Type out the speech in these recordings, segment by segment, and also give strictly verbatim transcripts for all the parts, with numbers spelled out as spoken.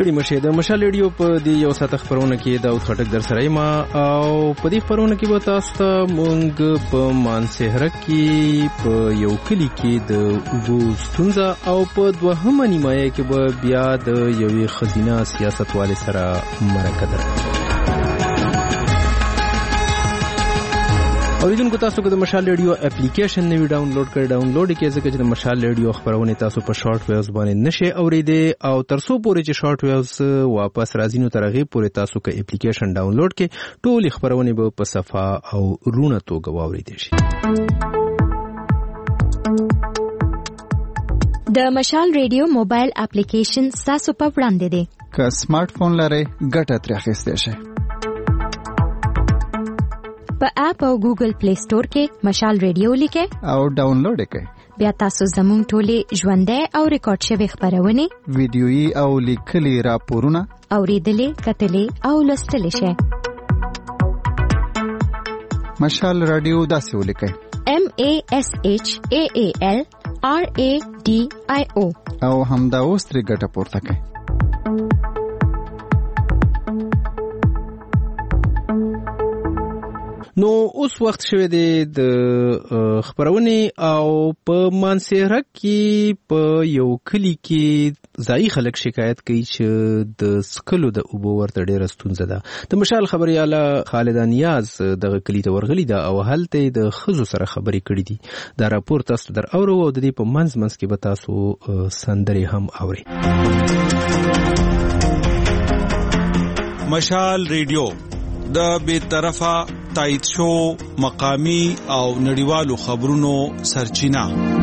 ستړي مشه د مشال ریډیو په دی یو ساعت خبرونه کې دا خټک در سره ما او په دې خبرونه کې به تاسو ته مونږ په مانسهره کې په یو کلی کې د اوبو ستونزه او په دوهمه نیمایه کې به بیا د یوې خزینه سیاستوالې سره مرکه ده. اوریدونکو تاسو که د مشال ریډیو اپلیکیشن نوی ډاونلوډ کړئ ډاونلوډ یې کړئ ځکه چې د مشال ریډیو خبرونه تاسو په شارټ ویوز باندې نشئ اوریدئ او تر څو پورې چې شارټ ویوز واپس راځي نو تر هغې پورې تاسو که اپلیکیشن ډاونلوډ کړئ ټولې خبرونه به په صفا او رونه توګه واوریدئ شي. د مشال ریډیو موبایل اپلیکیشن تاسو په وړاندې دی. که سمارټ فون لرئ ګټه ترې اخیستی شئ. په اپ او ګوګل پلی سٹور کې مشال ریډیو لیکئ او ډاونلوډ یې کړئ. بیا تاسو زموږ ټولې ژوندۍ او ریکارډ شوې خبرونه ویډیويي او لیکلي راپورونه اوریدلې کتلې او لوستلې شئ. مشال رادیو داسې ولیکئ M A S H A A L R A D I O او همدا اوس ترې ګټه پورته کړئ. نو اوس وخت شوه دی د خبرونه او په مانسهره کې په یو کلی کې ځای خلک شکایت کوي چې د سکلو د اوبو ورته ډېره ستونزه ده. د مشال خبرياله خالد نیاز دغه کلی ته ورغلی ده او هلته د خزو سره خبرې کړې دي. دا راپور تاسو در اورو او د دې په منځ منځ کې به تاسو سندرې هم اورئ. مشال ریډیو د بے طرفه تایید شو مقامی او نړیوالو خبرونو سرچینه.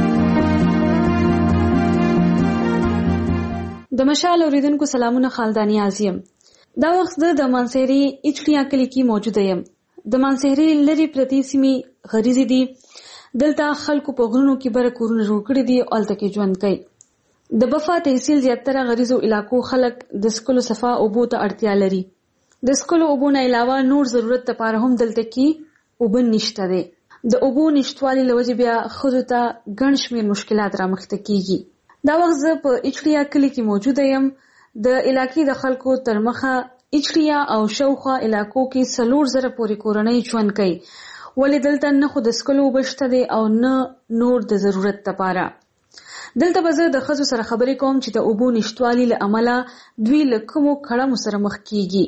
د مشال اوریدونکو سلامونه، خالدانی اعظم. دا وخت د مانسهري اچړیا کلی کې موجود یم. د مانسهري لری پرتی سیمې غریزي دي. دلته خلکو په غرونو کې بر کورونه جوړ کړي دي او الته کې ژوند کوي. د بفا تحصیل زیاتره غریزو علاقو خلک د سکلو صفا اوبو ته اړتیا لري. د سکلو اوبو نه علاوه نور ضرورت لپاره هم دلته کې اوبه نشته دي. د اوبو نشټوالي لوجه بیا خود ته ګڼ شمېر مشکلات رامخته کیږي. دا وخت زه په اچړیا کلی کې موجود یم. د علاقې د خلکو تر مخه اچړیا او شاوخوا علاقو کې څلور زره پورې کورنۍ ژوند کوي. ولې دلته نه خو د سکلو اوبه شته دي او نه نور د ضرورت لپاره. دلته به زه د ښځو سره خبرې کوم چې د اوبو نشټوالي له امله دوی له کومو کړمو سره مخ کیږي.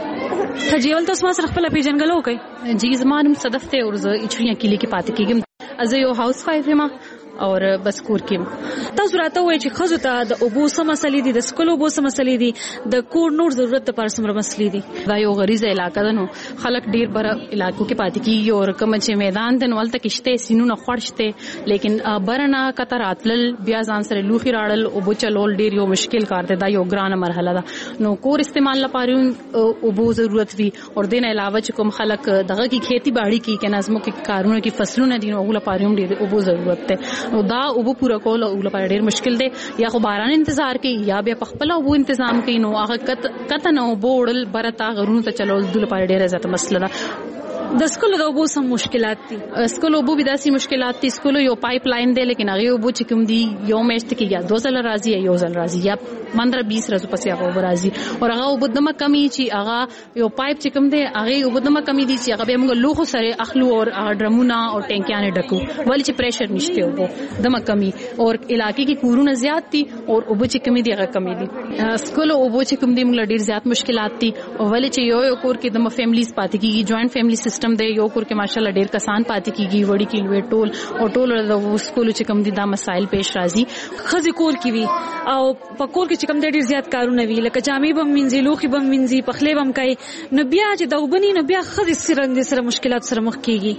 تجیول تاسو ما سره خپل پیژنګلو کوي. جی زمانم صدف ته ورزه اچړیا کلی کې پاتې کېږم. از یو هاوس وایف یم اور بس کور کې. تاسو راته وایي چې خزو ته د اوبو سم مسلې دي، د سکلو اوبو سم مسلې دي، د کور نور ضرورت لپاره سم مسلې دي. دا یو غریزه علاقه ده نو خلک ډیر بر علاقو کې پاتې کیږي او کوم چې میدان د نولته کېشته سینونه خورشته لیکن برنا کتر اتل بیا ځان سره لوخي راړل او بو چلول ډیر یو مشکل کار دی. دا یو ګرانه مرحله ده. نو کور استعمال لپاره اوبو ضرورت وي او دین علاوه چې کوم خلک دغه کی کھیتی باڑی کی کنه ازمو کې کارونه کې فصلونه دي نو هغه لپاره هم ډیر اوبو ضرورت ده. نو دا اوبو پورا کول او لپاره ډیر مشکل دی. یا خو باران انتظار کوي یا بیا په خپل اوبو تنظیم کوي. نو هغه کته نو بوړل برتا غرونو ته چلول د لپاره ډیره زیاته مسله ده. د سکولو د اوبو سم مشکلات دي. سکولو اوبو به داسي مشکلات دي. سکولو یو پایپ لاین دی لیکن هغه اوبو چې کوم دی یو میاشت کې یا دو ځله راځي یا یو ځل راځي یا پندرہ بیس ورځې پسې هغه اوبو راځي او هغه اوبو دمه کمی چې هغه یو پایپ چې کوم دی هغه اوبو دمه کمی دي چې هغه به موږ لوخو سره اخلو او ډرمونه او ټینکیانه ډکو ولې چې پریشر نشته اوبو دمه کمی او علاقې کې کورونه زیات دي او اوبو چې کمی دی هغه کمی دي. سکولو اوبو چې کوم دی موږ ډیر زیات مشکلات دي او ولې چې یو یو کور کې دمه فیملیز پاتې کیږي. جوائنٹ فیملی سیستم دی. یو کور کې ماشاءالله ډیر کسان پاتې کیږي وړي کې لوی ټول او ټول د سکولو چې کوم دي دا مسائل پیش راځي. خزي کور کې وي او په کور کې چې کوم ډیر زیات کارونه وي لکه جامې بم منځي لوخي بم منځي پخلې بم کوي نو بیا چې دا وبني نو بیا خزي سره سره مشکلات سره مخ کیږي.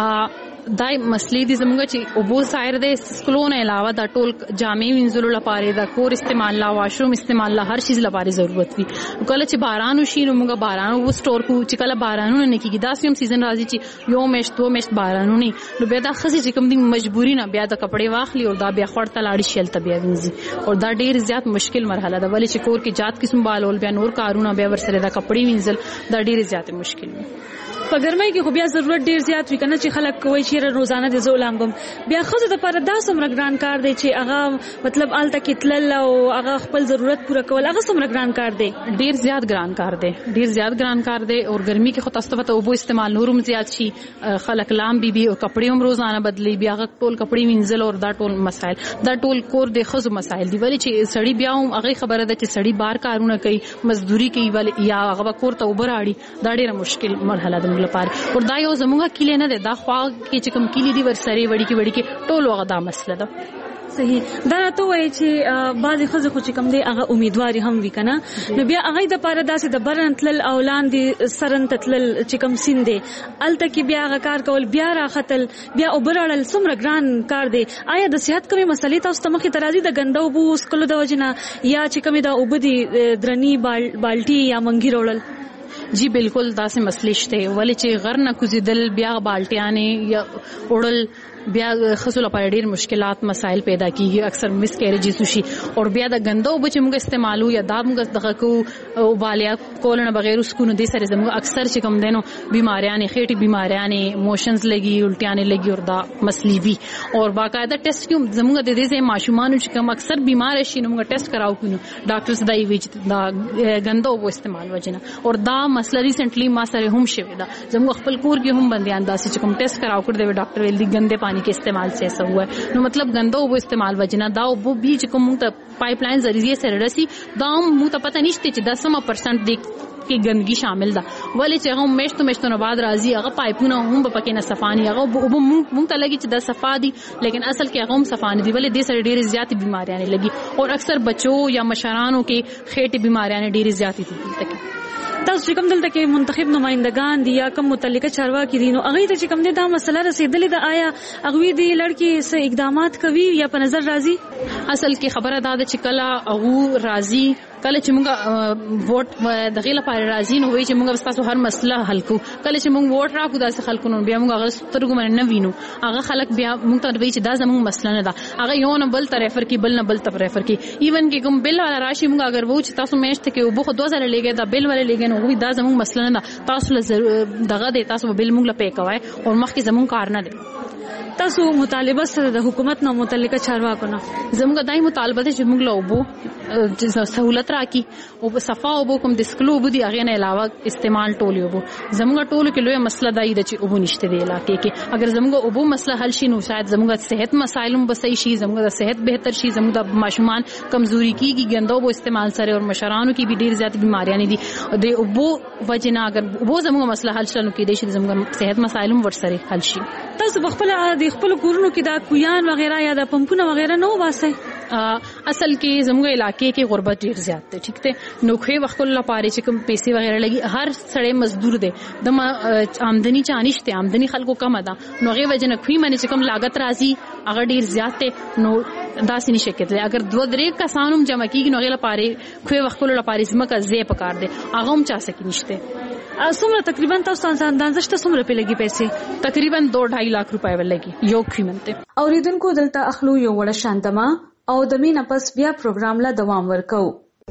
دای مسلې دي زموږ چې اوبو سایر د سکلون علاوه دا ټول جامې وینځلو لپاره دا کور استعمال لا واشروم استعمال لا هر چیز لپاره ضرورت وي. کله چې باران وشي نو موږ باران وو سٹور کو چې کله بارانونه نه کیږي دا سیم سیزن راځي چې یو میشت دو میشت بارانونه نو بیا دا خزي چې کوم دي مجبوری نه بیا د کپڑے واخلي او دا بیا خړته لاړي شیل ته بیا وینځي او دا ډیر زیات مشکل مرحله ده. ولې چې کور کې جات قسم بالول بیا نور کارونه بیا ورسره دا کپڑے وینځل دا ډیر زیات مشکل وي. په ګرمۍ کې خو بیا ضرورت ډیر زیات وي کنه چې خلک کوي چې روزانه د زولام بم بیا خو د پر دا سمره ګران کار دی چې هغه مطلب آلته کې تلل او هغه خپل ضرورت پوره کول هغه سمره ګران کار دی ډیر زیات ګران کار دی ډیر زیات ګران کار دی او ګرمي کې خو تاسو ته وبو استعمال نورم زیات شي خلک لام بي بي او کپڑے هم روزانه بدلی بیا هغه ټول کپڑے وینځل او دا ټول مسائل دا ټول کور د خزو مسائل دی ولی چې سړی بیا هم هغه خبره ده چې سړی بار کارونه کوي مزدوري کوي ولی یا هغه کور ته وبراړي دا ډیره مشکل مرحله ده موږ لپاره او دا یو زموږه کلی نه ده دا خوا کې چې کوم کلی دی ورسره وړي کې وړي کې ټول هغه دا مسله ده صحیح دا ته وایي چې بعضی خزه خو چې کوم دی هغه امیدواري هم وی کنه نو بیا هغه د پاره داسې د برن تلل او لاندې سرن تلل چې کوم سین دی الته کې بیا هغه کار کول بیا راختل بیا وبرړل څومره ګران کار دی آیا د صحت کومې مسلې تاسو ته مخې ترازی د ګنده وبو سکلو د وجنه یا چې کومې د وبدي درنی بالټي یا منګي وړل جی بالکل داسې مسلې شته ولی چې غر نه کوزیدل بیا بالټیانې یا وړل بیا خصوصا په ډیر مشکلات مسائل پیدا کیږي اکثر مس کیریجز وشي او بیا د غندو بچ موږ استعمالو یا دا موږ دغه کو او بالیا کولنه بغیر اس کو نو دي سره زموږ اکثر چې کوم دینو بیماریاں خېټي بیماریاں موشنز لګي الټیاں لګي او دا مسلې وی او باقاعده ټیسټ کوم زموږ د دې سه ماشومان چې کوم اکثر بیمار شي نو موږ ټیسټ کراو کو ډاکټرز دای وی چې دا غندو وو استعمال وجنه او دا مسله ریسنټلی ما سره هم شوی دا زموږ خپل کور کې هم بنديان داسې چې کوم ټیسټ کراو کړ دی ډاکټر ویل دي ګنده پانی کے استعمال سے ایسا ہوا ہے نو مطلب گندو وہ استعمال وجنا دا وہ بیچ کو منگ پائپ لائن ذریعے سے رسی دا منگ تا پتہ نشتے چی دسما پرسنٹ دیکھ کی گندگی شامل دا ولی چې هغه مشتو مشتو نه بعد راځي هغه پایپونه هم په کې نه صفانی هغه وب مونږ ته لګي چې د صفا دي لیکن اصل کې هغه هم صفانی دي ولی د سره ډېر زیات بیماریاں لګي او اکثر بچو یا مشرانو کې خېټه بیماریاں ډېر زیات دي تاسو کوم دلته کې منتخب نمائندگان دي یا کوم متعلقه چارواکي دي نو هغه ته چې کوم دي دا مسله رسیدلې ده آیا هغه دي لړکی څه اقدامات کوي یا په نظر راځي اصل کې خبره ده چې کله هغه راځي کله چې موږ ووټ د غیله لپاره راځي نو وایي چې موږ تاسو هر مسله حل کو کله چې موږ ووټ راکو داسې خلکو نو بیا موږ هغه سترګو باندې نه وینو هغه خلک بیا موږ ته وایي چې دا زموږ مسله نه ده هغه یو نه بل ته ریفر کی بل نه بل ته ریفر کی ایون کې کوم بل والا راشي موږ اگر وو چې تاسو میشت کې وبخو دوه ځله لګي دا بل والا لګي نو دا زموږ مسله نه ده تاسو له دغه دی تاسو بل موږ له پې کوي او مخکې زموږ کار نه دی تاسو مطالبه سره د حکومت نه متعلقه چارواکو نه زموږ دای مطالبه ده چې موږ له وبو سہولت راکې او صفا وبو کوم د سکلو وبو دی هغه نه علاوه استعمال ټول وبو زموږ ټول کې لوی مسله دی چې وبو نشته دی علاقې کې اگر زموږ وبو مسله حل شي نو شاید زموږ صحت مسایل هم بسې شي زموږ د صحت بهتر شي زموږ د ماشومان کمزوري کیږي ګندو وبو استعمال سره او مشرانو کې به ډیر زیات بیماریاں دي د وبو وجنا اگر وبو زموږ مسله حل شنو کې دي چې زموږ صحت مسایل هم ورسره حل شي تاسو خپل د خپل کورونو کې دا کویان وغیرہ یا د پمپونه وغیرہ نه وباسي اصل کې زموږ علاقې کې غربت ډیر زیات دی ٹھیک ته نوخه وخت الله پاره چې کوم پیسې وغیرہ لګي هر سړی مزدور دی د آمدنی چانشته آمدنی خلکو کم ده نو غي وجنه خوې منی چې کوم لاګت راځي هغه ډیر زیات دی نو داسې نشي کېدلی اگر دوه درې کسانو جمع کیږي نو غي لپاره خوې وخت الله پاره سمکه زی پکار دی هغه هم چا سکی نشته څومره تقریبا تاسو اندازه شته څومره په لګي پیسې تقریبا دو ډھائی لاکھ روپے ولګي یو خیمنته اوریدونکو دلته اخلو یو وړ شانتما او د مینا پس بیا پروګرام لا دوام ورکو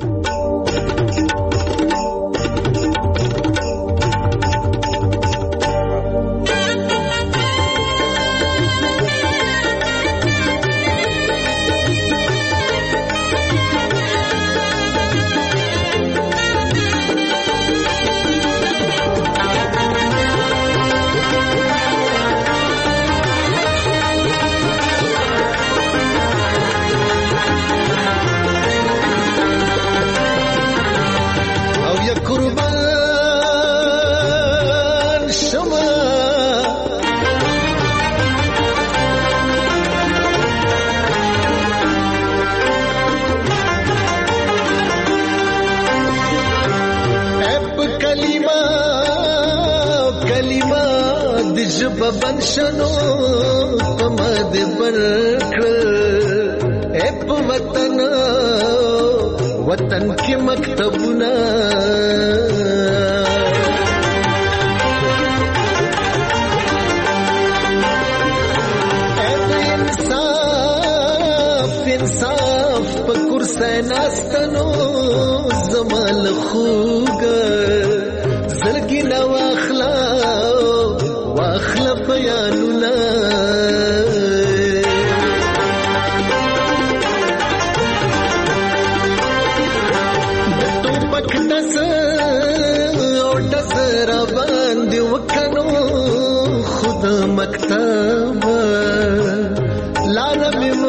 بنشنو پمد برکل اپ وطن وطن کی مکتبنا انصاف انصاف پکر سیناستنو زمال خوگ زلگی نو اخلاق واخل بیانونه د ټوپک دس او دس را باندې وکنو خود مکتب لاره مې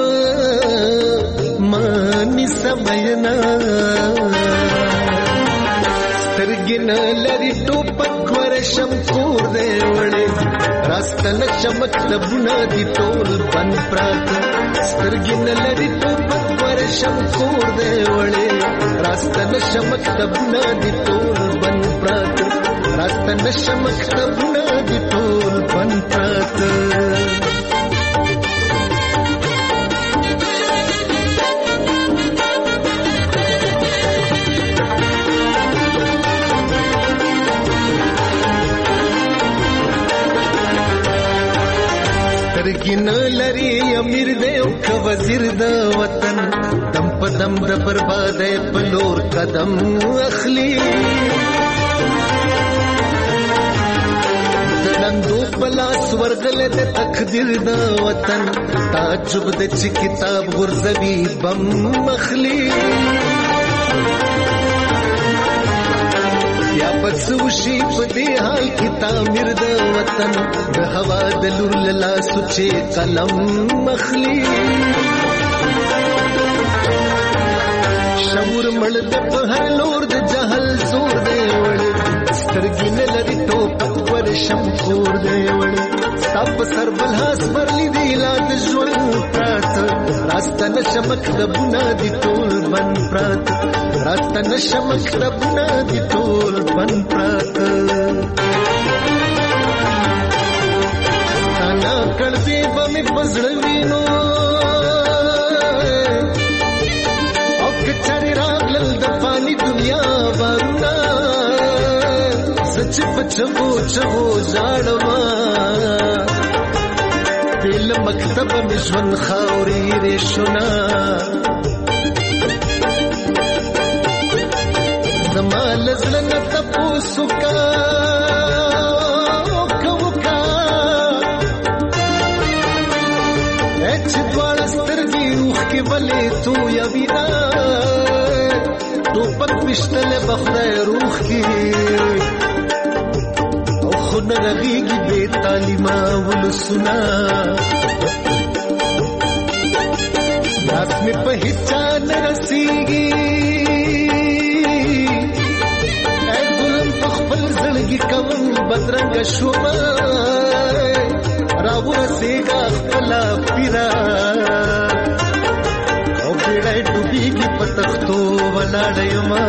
مانی سمینا سترګې نه لري ټوپک ورشم کور دی وړې راستنه چمک دبونه دي ټول بند پراته سترګې نه لري ټوپک ورشم کور دی وړې راستنه چمک دبونه دي ټول بند پراته راستنه چمک دبونه دي ټول بند پراته سترګین لري امیر دی او که وزیر د وطن دم په دم د بربادۍ په لور قدم اخلي د لندو په لاس ورغلی د تقدیر د وطن تعجب د چې کتاب غورځوي بم اخلي یا پس وشي په دې حال کې تعمیر د وطن د هوا د لور له لاسو چې قلم اخلي شعور مړ د په هر لور د جهل زور دی وړې سترګې نه لري ټوپک ورشم کور دی وړې ستا په سر بل هاس برلی دی لا د ژوند پراته راستنه شمک دبونه دي ټول بند پراته راستنه شمک دبونه دي ټول بند پراته تانا کړدې به مې په زړه وینو او که چارې راغلل د فاني دنیا بارونه سچ په چغو چغو ژاړمه دل مکتب مې ژوند خاورې ریشونه زما له زړه نه تپوس وکړه وکړه وکړه چې دواړه سترګې اوښکې ولې تویوینه ټوپک ویشتلی به خدای روح کې خو نه رغېږي بې تعلیمه ولسونه لاس مې په هېڅ چا نه رسېږي ای ظلم په خپل زړګي کوم بدرنګه شومه راورسېږه خپله پیره او بیړی ډوبېږي په تختو ولاړه یمه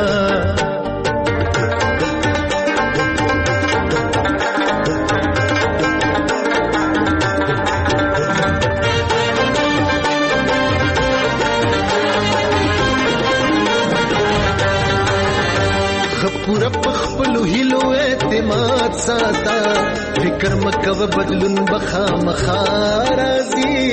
پورا پخپلو هیلو اعتماد ساتا فکر مکو بدلون بخا مخارازی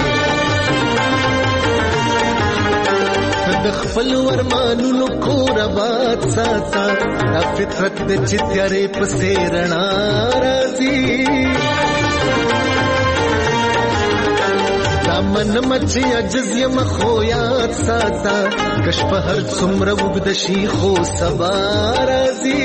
د خپل ورمانونو کور آباد ساتا دا فطرت د چتیارې پسې رڼا راځي من مچی عجز یم خو یاد ساتا کش په هر څومره وګد شي خو سبا راځي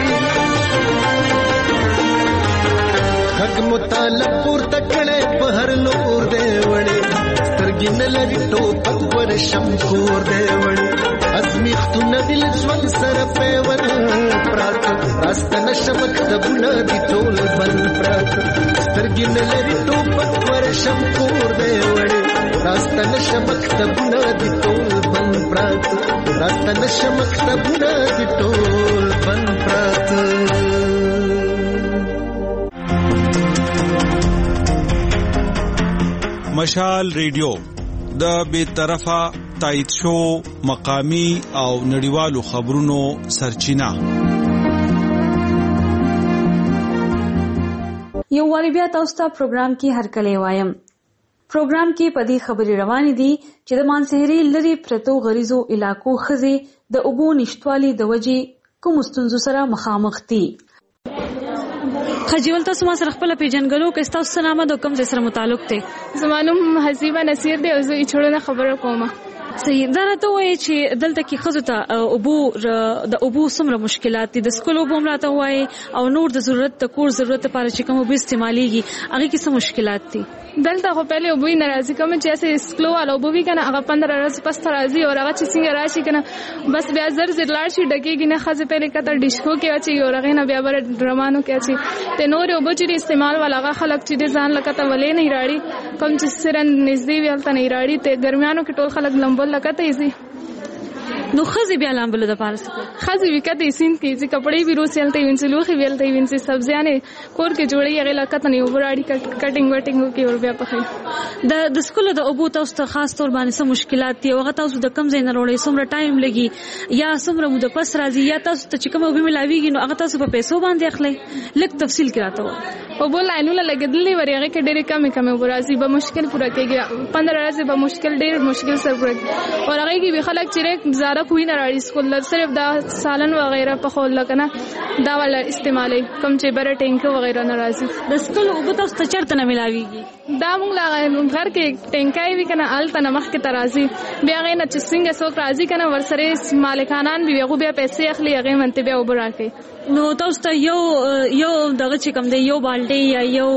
حق مطالب پورته کړه په هر لور دی وړې سترګې نه لري ټوپک ورشم کور دی وړې ازمیختونه دل ژوند سره پیوند پراته راستنه شمک دبونه دي ټول بند پراته سترګې نه لري ټوپک ورشم کور دی وړې راستنه شمک دبونه دي ټول بند پراته راستنه شمک دبونه دي ټول بند پراته مشال ریډیو د بے طرفه تایید شو مقامی او نړیوالو خبرونو سرچینه یو واری بیا تاسو ته پروګرام کې هرکلی وایم پروګرام کې پدې خبري روانې دي چې د مانسهري لري پرتو غریزو علاقو خزي د اوبو نشټوالي د وجې کوم ستونزو سره مخامخ دي خجول تاسو ما سره خپل پیژنګلو کې تاسو نامه د کوم ځای سره متعلق دی؟ زمانوم حسیبه نصیر دی او زه ایچړو خبره کوم. صحیح. دا راته وایي چې دلته کې ښځو ته اوبو د اوبو څومره مشکلات دي، د څښلو اوبو هم راته وایي او نور د ضرورت د کور ضرورت لپاره چې کوم اوبه استعمالیږي هغې کې څه مشکلات دي؟ دلته خو پهلې اوبه یې نه راځي، کوم چې هسې څښلو والا اوبه وي که نه هغه پندره ورځې پس ته راځي او هغه چې څنګه راشي که نه بس بیا زر زر لاړ شي ډکېږي نه. ښځې پهلې کته ډشکو کې اچوي او هغې نه بیا بره ډرمانو کې اچوي. د نورې اوبه چې د استعمال والا هغه خلک چې د ځان له کته ولې نه راړي، کوم چې سرن نږدې وي هلته نه راړي. ته ګرمیانو کې ټول خلک لمبل له کته یې ځي. نو ښځې بیا لامبلو دپاره څه کوي؟ ښځې وي کته یې سیند کې ځي، کپړې وي روسي هلته یې وینځي، لوښي وي هلته یې وینځي، سبزیانې کور کې جوړوي هغې له کته نه یې اوبه راړي کټینګ وټینګ وکړي او بیا پخوي. د د څښلو د اوبو تاسو ته خاص طور باندې څه مشکلات دي او هغه تاسو د کوم ځای نه راوړئ، څومره ټایم لګي یا څومره موده پس راځي، یا تاسو ته چې کومه اوبه ملاویږي نو هغه تاسو په پیسو باندې اخلئ؟ لږ تفصیل کې راته ووایئ. اوبو لاینونه لګېدلي ورې هغې کې ډېرې کمې کمې اوبه راځي، به مشکل پوره کېږي. پندره ورځې به مشکل ډېر مشکل سره پوره کېږي او هغې کې به خلک چې زیاده کوهي نه راړي سکول صرف دا سالن وغیرہ پخول لکه نه دا والا استعمالوي، کوم چې بره ټینکه وغیرہ نه راځي. د څښلو اوبه تاسو ته چېرته نه ملاویږي؟ دا موږ لا غر کې ټینکای وي که نه هلته نه مخکې ته راځي، بیا هغې نه چې څنګه څوک راځي که نه ورسره مالکانان وي هغوی بیا پیسې اخلي هغې منتې بیا اوبه راکوي. نو تاسو ته یو یو دغه چې کوم دی یو بالټۍ یا یو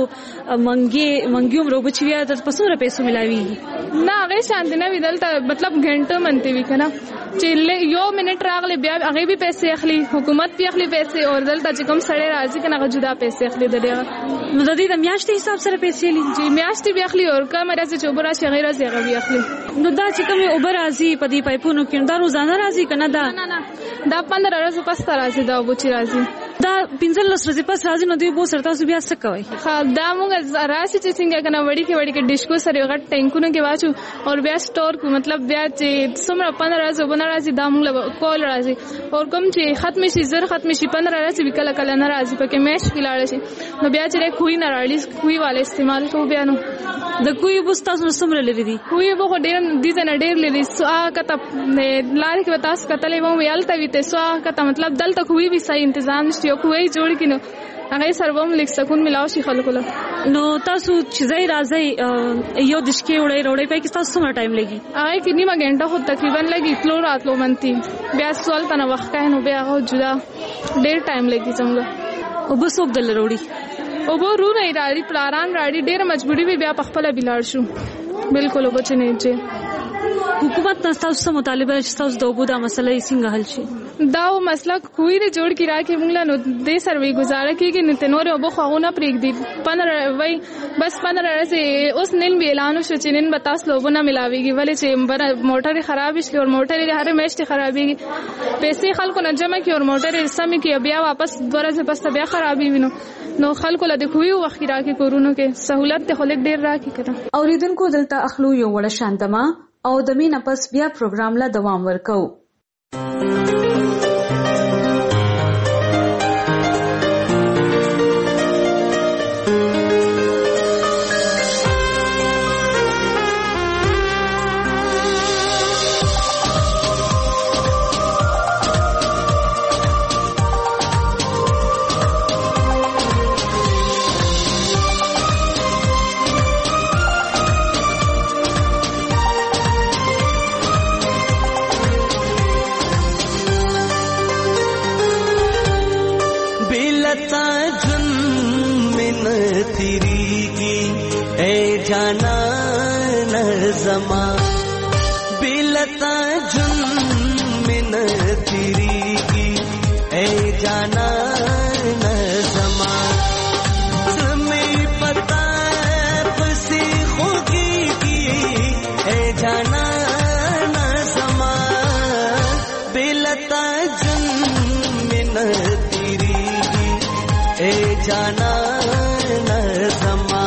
منګي منګي عمر اوبه چې وي درته په څومره پیسو ملاویږي؟ نه هغې شانتې نه وي، دلته مطلب ګھنټه منتې وي که نه چې یو منټ راغلی بیا هغې بي پیسې اخلي، حکومت بي اخلي پیسې او دلته چې کوم سړی راځي که نه هغه جدا پیسې اخلي د ډېره. نو د دې د میاشتې حساب سره پیسې لي؟ جی میاشتې بي اخلي او کومه ورځې چې اوبه راشي هغې ورځې هغه بي اخلي. نو دا چې کومې اوبه راځي په دې پایپونو کې دا روزانه راځي که نه؟ دا نه نه دا پندره ورځې پس ته راځي دا اوبه چې راځي. دا پنځلس ورځې پس راځي. نو دوی اوبو سره تاسو بیا څه کوئ؟ دا موږ راشي چې څنګه که نه وړي کې وړي کې ډشکو سره یو غټ ټینکونو کې واچو او بیا سټور کړو، مطلب بیا چې څومره پندره ورځې اوبه نه راځي دا موږ له کول راځي او کوم چې ختمې شي زر ختمې شي پندره ورځې وي کله کله نه راځي پکې میاشت کې لاړه شي نو بیا چې کوهي نه راړي کوهي والا استعمال کوو. بیا نو د کوهي اوبه ستاسو نه څومره لرې دي؟ کوهي اوبه خو ډېر دې ځای نه ډېر لرې هغه کته لارې کې به تاسو کتلی به وم هلته وي ته سو هغه کته مطلب دلته کوهي وي صحیح انتظام نشته یو کوهی جوړ کړي نو هغې سره به هم لږ سکون ملاو شي خلکو له. نو تاسو چې ځئ راځئ یو دشکې وړئ راوړئ پای کې تاسو څومره ټایم لګي؟ هغې کې نیمه ګنټه خو تقریبا لګي تلو راتلو منتي بیا سوال ته نه وخت کوي نو بیا هغه جدا ډېر ټایم لګي څنګه. اوبه څوک دله راوړي؟ اوبه ورونه یې راړي پلاران راړي ډېره مجبوري وي بیا په خپله بې لاړ شو بلکل اوبه چې نه چې حکومت نه ستاسو څه مطالبه ده چې ستاسو د اوبو دا مسله یې څنګه حل شي؟ دا مسله کوهي دې جوړ کړي راکړي موږ له نو دې سره وی ګزاره کېږي نو ته نورې اوبه خو هغو نه پرېږدي پندره وایي بس پندره ورځې اوس نن بې اعلان وشو چې نن به تاسو له اوبه نه ملاویږي ولې چې موټر یې خرابې شلي او موټر یې هرې میاشتې خرابېږي پیسې خلکو نه جمع کړي او موټر یې سمې کړي بیا واپس دوه ورځې پس ته بیا خرابېږي نو نو خلکو له د کوهي وخت کې راکړي کورونو کې سهولت دې خو لږ ډېر راکړي که نه. اورېدونکو دلته اخلو یو وړه شاندمه او د مینه پس بیا پروګرام له دوام ورکو. जाना न जमा बिलता जुन मिन तेरी की ए जाना न जमा तुम्हें पता पसी होगी की ए जाना न जमा बिलता जुन मिन तेरी की ए जाना न जमा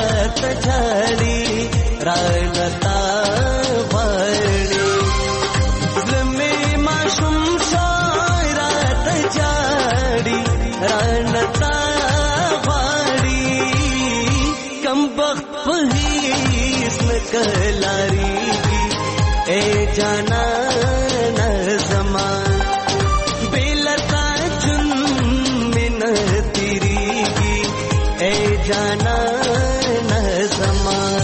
रात झाड़ी रानता वाड़ी ज़मे माशूम शोय रात झाड़ी रानता वाड़ी कम वक्त पहीस न कलारी ए जाना न ज़मान बेलता चुन मिन तेरी ए जाना न ज़मान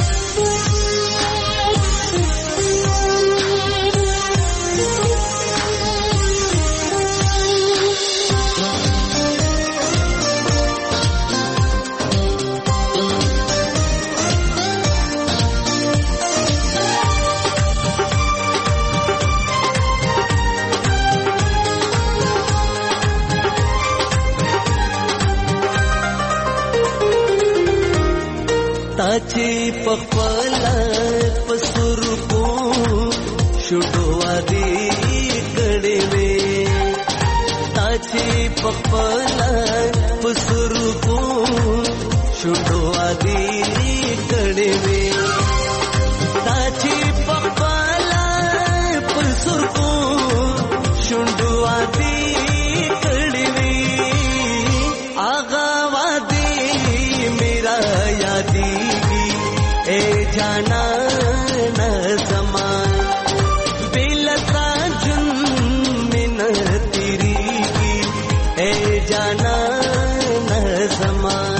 ताचे पखवाला पसुर को शुडवा दे कड़े में ताचे पखवाला पसुर को शुडवा दे कड़े में ताचे पखवाला पसुर को शुडवा दे कड़े में आगा वादे मेरा यादी ए जाना न ज़मान बेलता जुन मिन तेरी ए जाना न ज़मान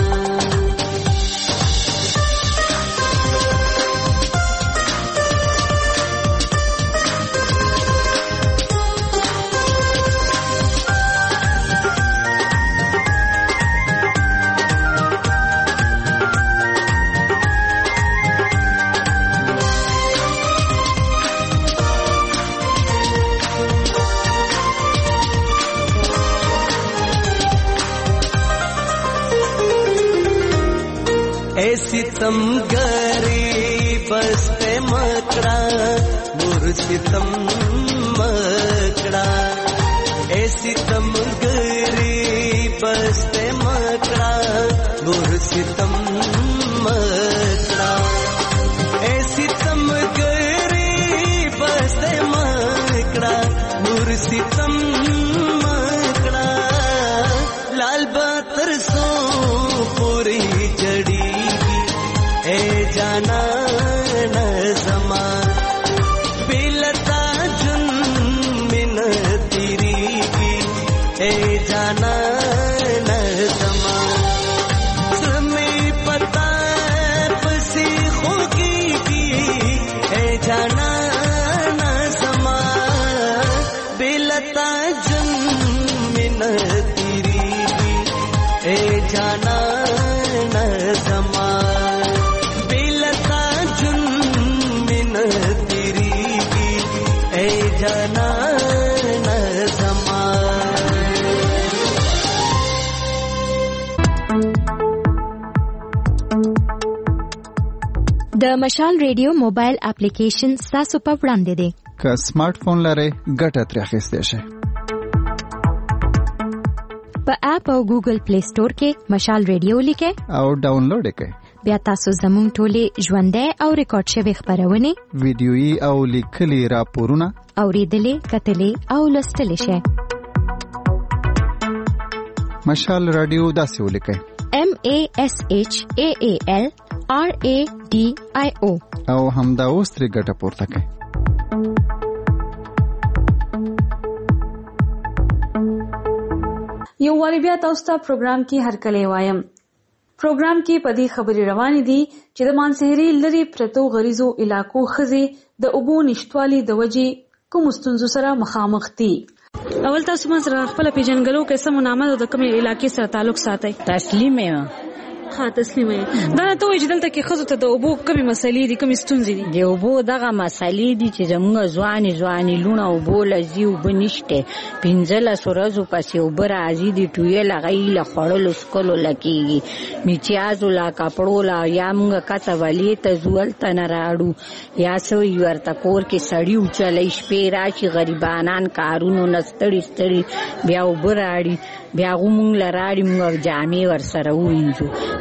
सितम गरी बसते मकड़ा मुर सितम मकड़ा ए सितम गरी बसते मकड़ा मुर सितम मकड़ा ए सितम गरी बसते मकड़ा मुर सितम मकड़ा लाल बातर सो पूरी जड़ी ए जाना न ज़मान बेलता जुन मिन तेरी ए जाना न ज़मान समय पता पसी होगी की ए जाना न ज़मान बेलता जुन मिन तेरी ए जाना न ज़मान जाना न ज़मान د مشال ریډیو موبایل اپلیکیشن تاسو په وړاندې دی که سمارټ فون لرئ ګټه ترې اخیستی شئ په اپ او ګوګل پلی سٹور کې مشال ریډیو لیکئ او ډاونلوډ یې کړئ بیا تاسو زموږ ټولې ژوندۍ او ریکارډ شوي خپرونې ویډیويي او لیکلي راپورونه اورېدلې کتلې او لوستلې شئ مشال رادیو داسې ولیکئ M A S H A A L R A D I O او همدا اوس ترې ګټه پورته کړئ یو واری بیا تاسو ته پروګرام کې هرکلی وایم پروګرام کې پدې خبرې روانې دي چې د مانسهري لري پرتو غریزو علاقو خزي د اوبو نشټوالي د وجې کوم ستونزو سره مخامخ دي اول تاسو ما سره خپل پیژنګلو کې سمو نامه د کومې علاقې سره تعلق ساتي تسلیمه ها تسلیمه دا ته وایي چې دلته کې خزو ته د اوبو کومې مسلې دي کومې ستونزې دي د اوبو دغه مسلې دي چې زموږ ځواني ځواني لونه اوبو لذي اوبه نشته پنځله سورزو پسې اوبه راځي دي ټویل هغې له خوړلو څکلو لکېږي میچیازو لا کپړو لا یا موږ کڅه ولې ته ځو هلته نه راړو یا څه وي ورته کور کې سړي وچلی شپې راشي غریبانان کارونو نه ستړي ستړي بیا اوبه راړي بیا هغه موږ له راړي موږ جامې ورسره ووینځو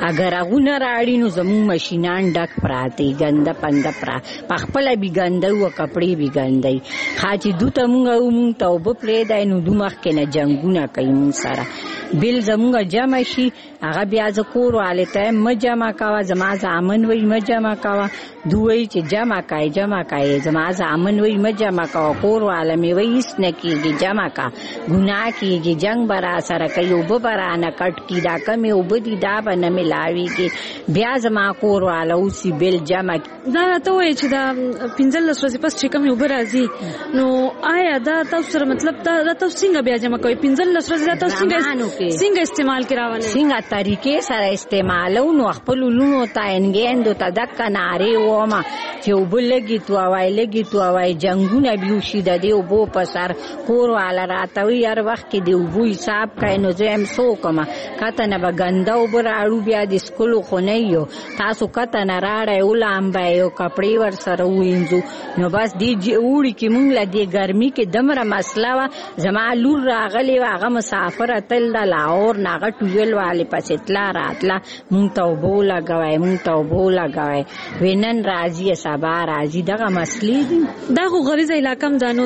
اگر هغونه راړي نو زموږ ماشینان ډک پراته ګنده پنده پرا پخپله بي ګنده و کپړې بي ګندې خاچې دوته مونږ او مونږ توبه پرېږدی نو دو مخکې نه جنګونه کوي مونږ سره بل زمونږ جمع شي هغه بیا زه کور والې ته مه جمع کوه زما زامن وایي مه جمع کوه دو وایي چې جمع کوئ جمع کوئ زما زامن وایي مه جمع کوه کور واله مې وایي هېڅ نه کېږي جمع کا ګناه کېږي جنګ به را سره کوي اوبه به رانه کټ کړي دا کمې اوبه دي دا به نه میلاوېږي بیا زما کور واله اوسي بل جمع دا راته وایي چې دا پنځلس ورځې پس چې کومې اوبه راځي نو آیا دا تاسو سره مطلب دا تاسو څنګه بیا جمع کوئ پنځلس ورځې دا تاسو څنګه څنګه استعمال کراوله څنګه طریقې سره استعمالو نو خپل لونو ته انګیندو ته دک نارې ومه چې اوبه لګي تو وای لګي تو وای جنگونه بیوشي د دې اوبو په سر کور والا راته وي هر وخت کې د اوبو حساب کوي نو زه هم څه وکړم کته نه به ګنده اوبه راړو بیا د سکلو خو نه یو تاسو کته نه راړی ولامبی یو کپړې ور سره ووینځو نو بس دې اوړي کې مونږ له دې ګرمي کې دومره مسله وه زما لور راغلې وه هغه مسافره تل د لاهور نه هغه ټویل والې پسې تله راتله مونږ ته اوبه ولګوئ مونږ ته اوبه ولګوئ وی نن راځي سبا راځي دغه مسلې دي دا خو غریزه علاقه هم ده نو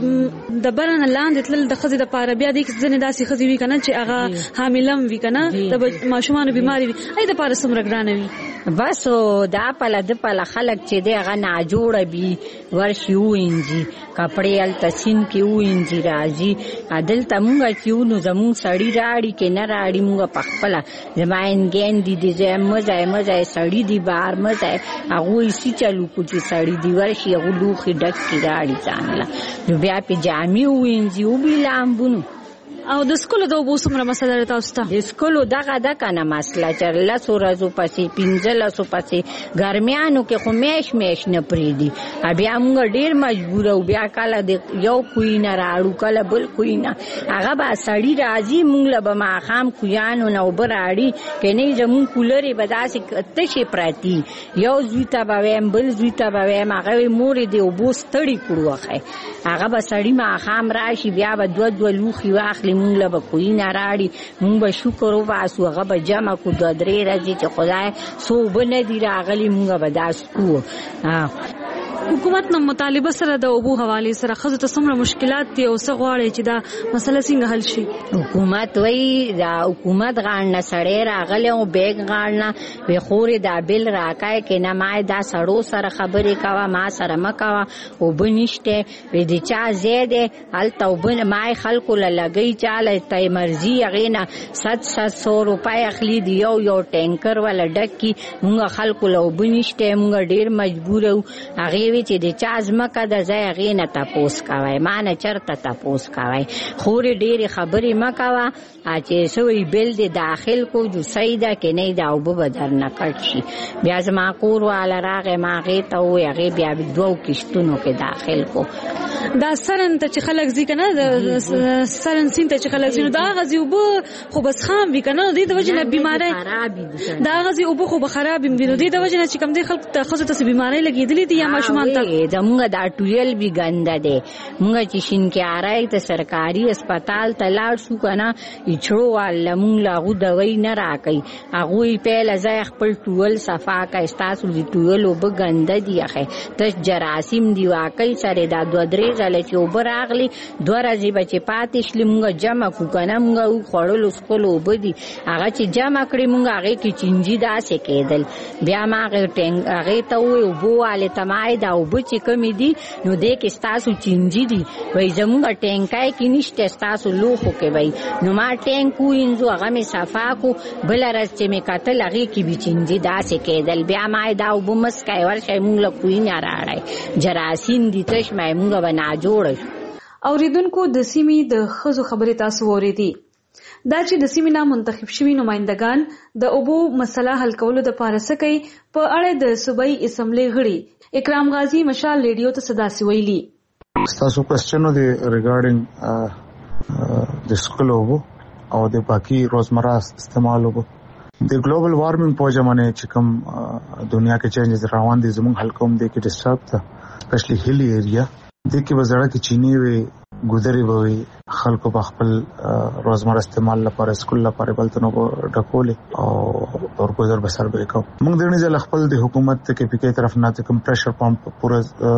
د بره نه لاندې تلل د ښځې دپاره بیا دې کې ځینې داسې ښځې وي که نه چې هغه حامله هم وي که نه د ماشومانو بیمارې وي هغې دپاره څومره ګرانه وي بس دا پله د پله خلک چې دی هغه ناجوړه وي ورشي ووینځي کپړې هلته سیند کې ووینځي راځي دلته مونږ چې یو نو زمونږ سړي راړي که نه راړي مونږ په خپله زما انګیندې دي زه مه ځای مه ځای سړي دي بهر مه ځای هغوی سی چلو کړو چې سړي دي ورشي هغو لوښي ډک کړي راړي ځان له نو بیا پې جامې ووینځي وبي لامبونو او د سکولو د اوبو څومره مسله ده تاسو ته د سکولو دغه ده که نه مسله چې لسو ورځو پسې پنځلسو پسې ګرمیانو کې خو میاشت میاشت نه پرېږدي بیا موږ ډېر مجبوره او بیا کله د یو کوی نه راړو کله بل کوی نه هغه به سړي راځي موږ له به ماښام کویانو نه اوبه راړي که نه زمونږ کولرې به داسې تشې پرتي یو زوی ته به ویم بل زوی ته به ویم هغه وایي مورې د اوبو ستړي کړو وښی هغه به سړي ماښام راشي بیا به دوه دوه لوښي واخلي مونږ له به کوی نه راړي مونږ به شکر وباسو هغه به جمع کړو دوه درې ورځې چې خدای څو اوبه نه دي راغلي مونږ به داسې کوو حکومت نه مطالبه سره د اوبو حوالې سره ښځو ته څومره مشکلات دي او څه غواړي چې دا مسله څنګه حل شي حکومت وایي دا حکومت غاړ نه سړی راغلی او بیګ غاړ نه وی خورې دا بل راکای که نه ما دا سړو سره خبرې کوه ما سره مه کوه اوبه نشته وی د چا ځای دی هلته اوبه ما خلکو له لګوي چاله ته مرضي هغې نه ست ست سو روپۍ اخلي د یو یو ټینکر والا ډک کي مونږ خلکو له اوبه نشته مونږ ډېر مجبوره وو هغې وی چې د چا ځمکه ده ځای هغې نه تپوس کوئ ما نه چېرته تپوس کوئ خورې ډېرې خبرې مه کوه چې څه وایي بل دې داخل کو جو صحیح ده که نه دا اوبه به درنه کټ شي بیا زما کور واله راغی ما هغې ته ووایي هغې بیا دوو کشتونو کې داخل کو دا سرن ته چې خلک ځي که نه د سرن سیند ته چې خلک ځي نو د هغه ځي اوبه خو بس خام وي که نه د دې د وجې نه بیمارۍ د هغه ځي اوبه خو به خراب وي نو د دې د وجې نه چې کوم دی خلکو ته ښځو ته څه بیمارۍ لګېدلې دي یا ماشومان ته زمونږ دا ټویل بي ګنده دی مونږ چې شینکیاری ته سرکاري اسپتال ته لاړ شو که نه اچړو واله مونږ له هغو دوی نه راکوي هغوی پهله ځای خپل ټویل صفا کوي ستاسو د ټویل اوبه ګنده دي اخی تش جراثیم دي واقعي سره دا دوه درې ځله چې اوبه راغلي دوه ورځې به چې پاتې شلې مونږ جمع کړو که نه مونږ خوړلو څښلو اوبه دي هغه چې جمع کړې مونږ هغې کې چینجي داسې کېدل بیا ما هغې ته ووایي اوبو والې ته ما دا اوبه چې کمې دي نو دې کې ستاسو چینجي دي وایي زمونږ ټینکای کې نشته ستاسو لوښو کې وایي نو ما ټینک ووینځو هغه مې صفا کړو بله ورځ چې مې کتل هغې کې بې چینجي داسې کېدل بیا ما دا اوبه مه څښئ ورشئ مونږ له کوی نه راړئ جراثیم دي تش مې مونږ به ناجوړه شو اوریدونکو د سیمې د ښځو خبرې تاسو واورېدې دا چې د سیمې نه منتخب شوي نمایندګان د اوبو مسله حل کولو دپاره څه کوي په اړه د صوبایي اسمبلۍ غړي اکرام غازي مشال ریډیو ته څه داسې ویلي ستاسو کوېسچن دی ریګارډینګ د سکول اوبو او د باقي روزمره استعمال اوبو د ګلوبل وارمنګ په وجه باندې چې کوم دنیا کې چینجز روان دي زموږ حل کوم دی کې ډسټرب ده اسپیشلی هیلی ایریا د کې بزړه کې چینی وي ګودري وي خلکو په خپل روزمره استعمال لپاره سکول لپاره بلته نو ډکولې او ورګوزر بسر به کوم موږ د نړۍ خپل د حکومت کې په کې طرف نه کوم پریشر پمپ پورا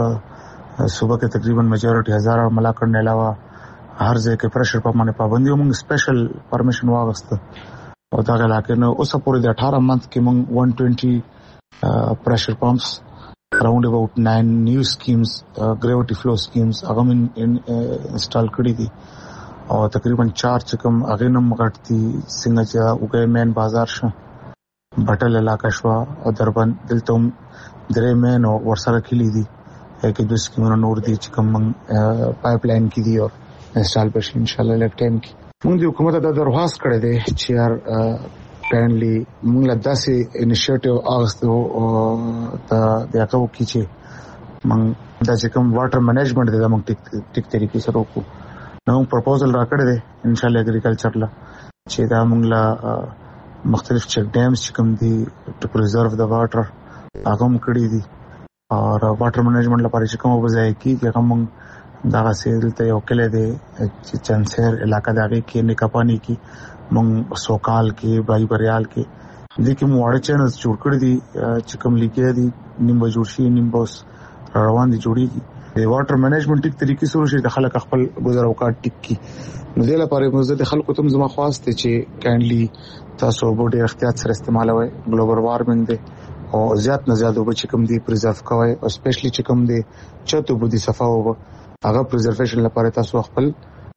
صوبه کې تقریبا میجورټي هزار ملا کړنه علاوه هر ځای کې پریشر پمپ باندې پابندي موږ سپیشل پرمیشن واغسته او دا علاقې نو اوس پورې د اठारह منث کې موږ one twenty pressure pumps around about nine new schemes uh, gravity flow schemes هغه من انسټال کړی دي او تقریبا چار چکم هغه نم غټتي څنګه چې وګړي مین بازار شو بټل علاقہ شو او دربند دلته درې مین او ورسره کلی دي کې د سکیمونو نور دي چې کوم پایپ لاین کې دي او انسټال بشي ان شاء الله لږ ټایم کې موږ د حکومت د درخواست کړې ده چې یار currently موږ له داسې انیشیټیو اغستو او د دغه وکړي چې موږ د کوم واټر منیجمنت د موږ ټیک ټیک طریقې سره وکړو نو پروپوزل راکړی دی ان شاء الله اګریکلچر لا چې دا موږ له مختلف چک ډیمز چې کوم دي ټو پریزرو د واټر هغه هم کړی دي او واټر منیجمنت لپاره چې کوم وځي کې هغه موږ دا سیل ته یو کله دی چې چنسر علاقہ دغه کې نکاپانی کې مونږ سوکال کې بای بریال کې د کوم واړه چینل جوړ کړی دي چې کوم لیکي دي نیمه جوړ شي نیمه روان دي جوړیږي د واټر منیجمنت ټیک طریقې سره شي د خلک خپل گزار اوقات ټیک کی نو د لپاره موږ د خلکو ته زما خواسته چې کایندلی تاسو بوډي احتیاط سره استعمالوي ګلوبل وارمنګ دی او زیات نه زیات وب چې کوم دی پریزرو کوي او سپیشلی چې کوم دی چته بودی صفاو هغه پریزرویشن لپاره تاسو خپل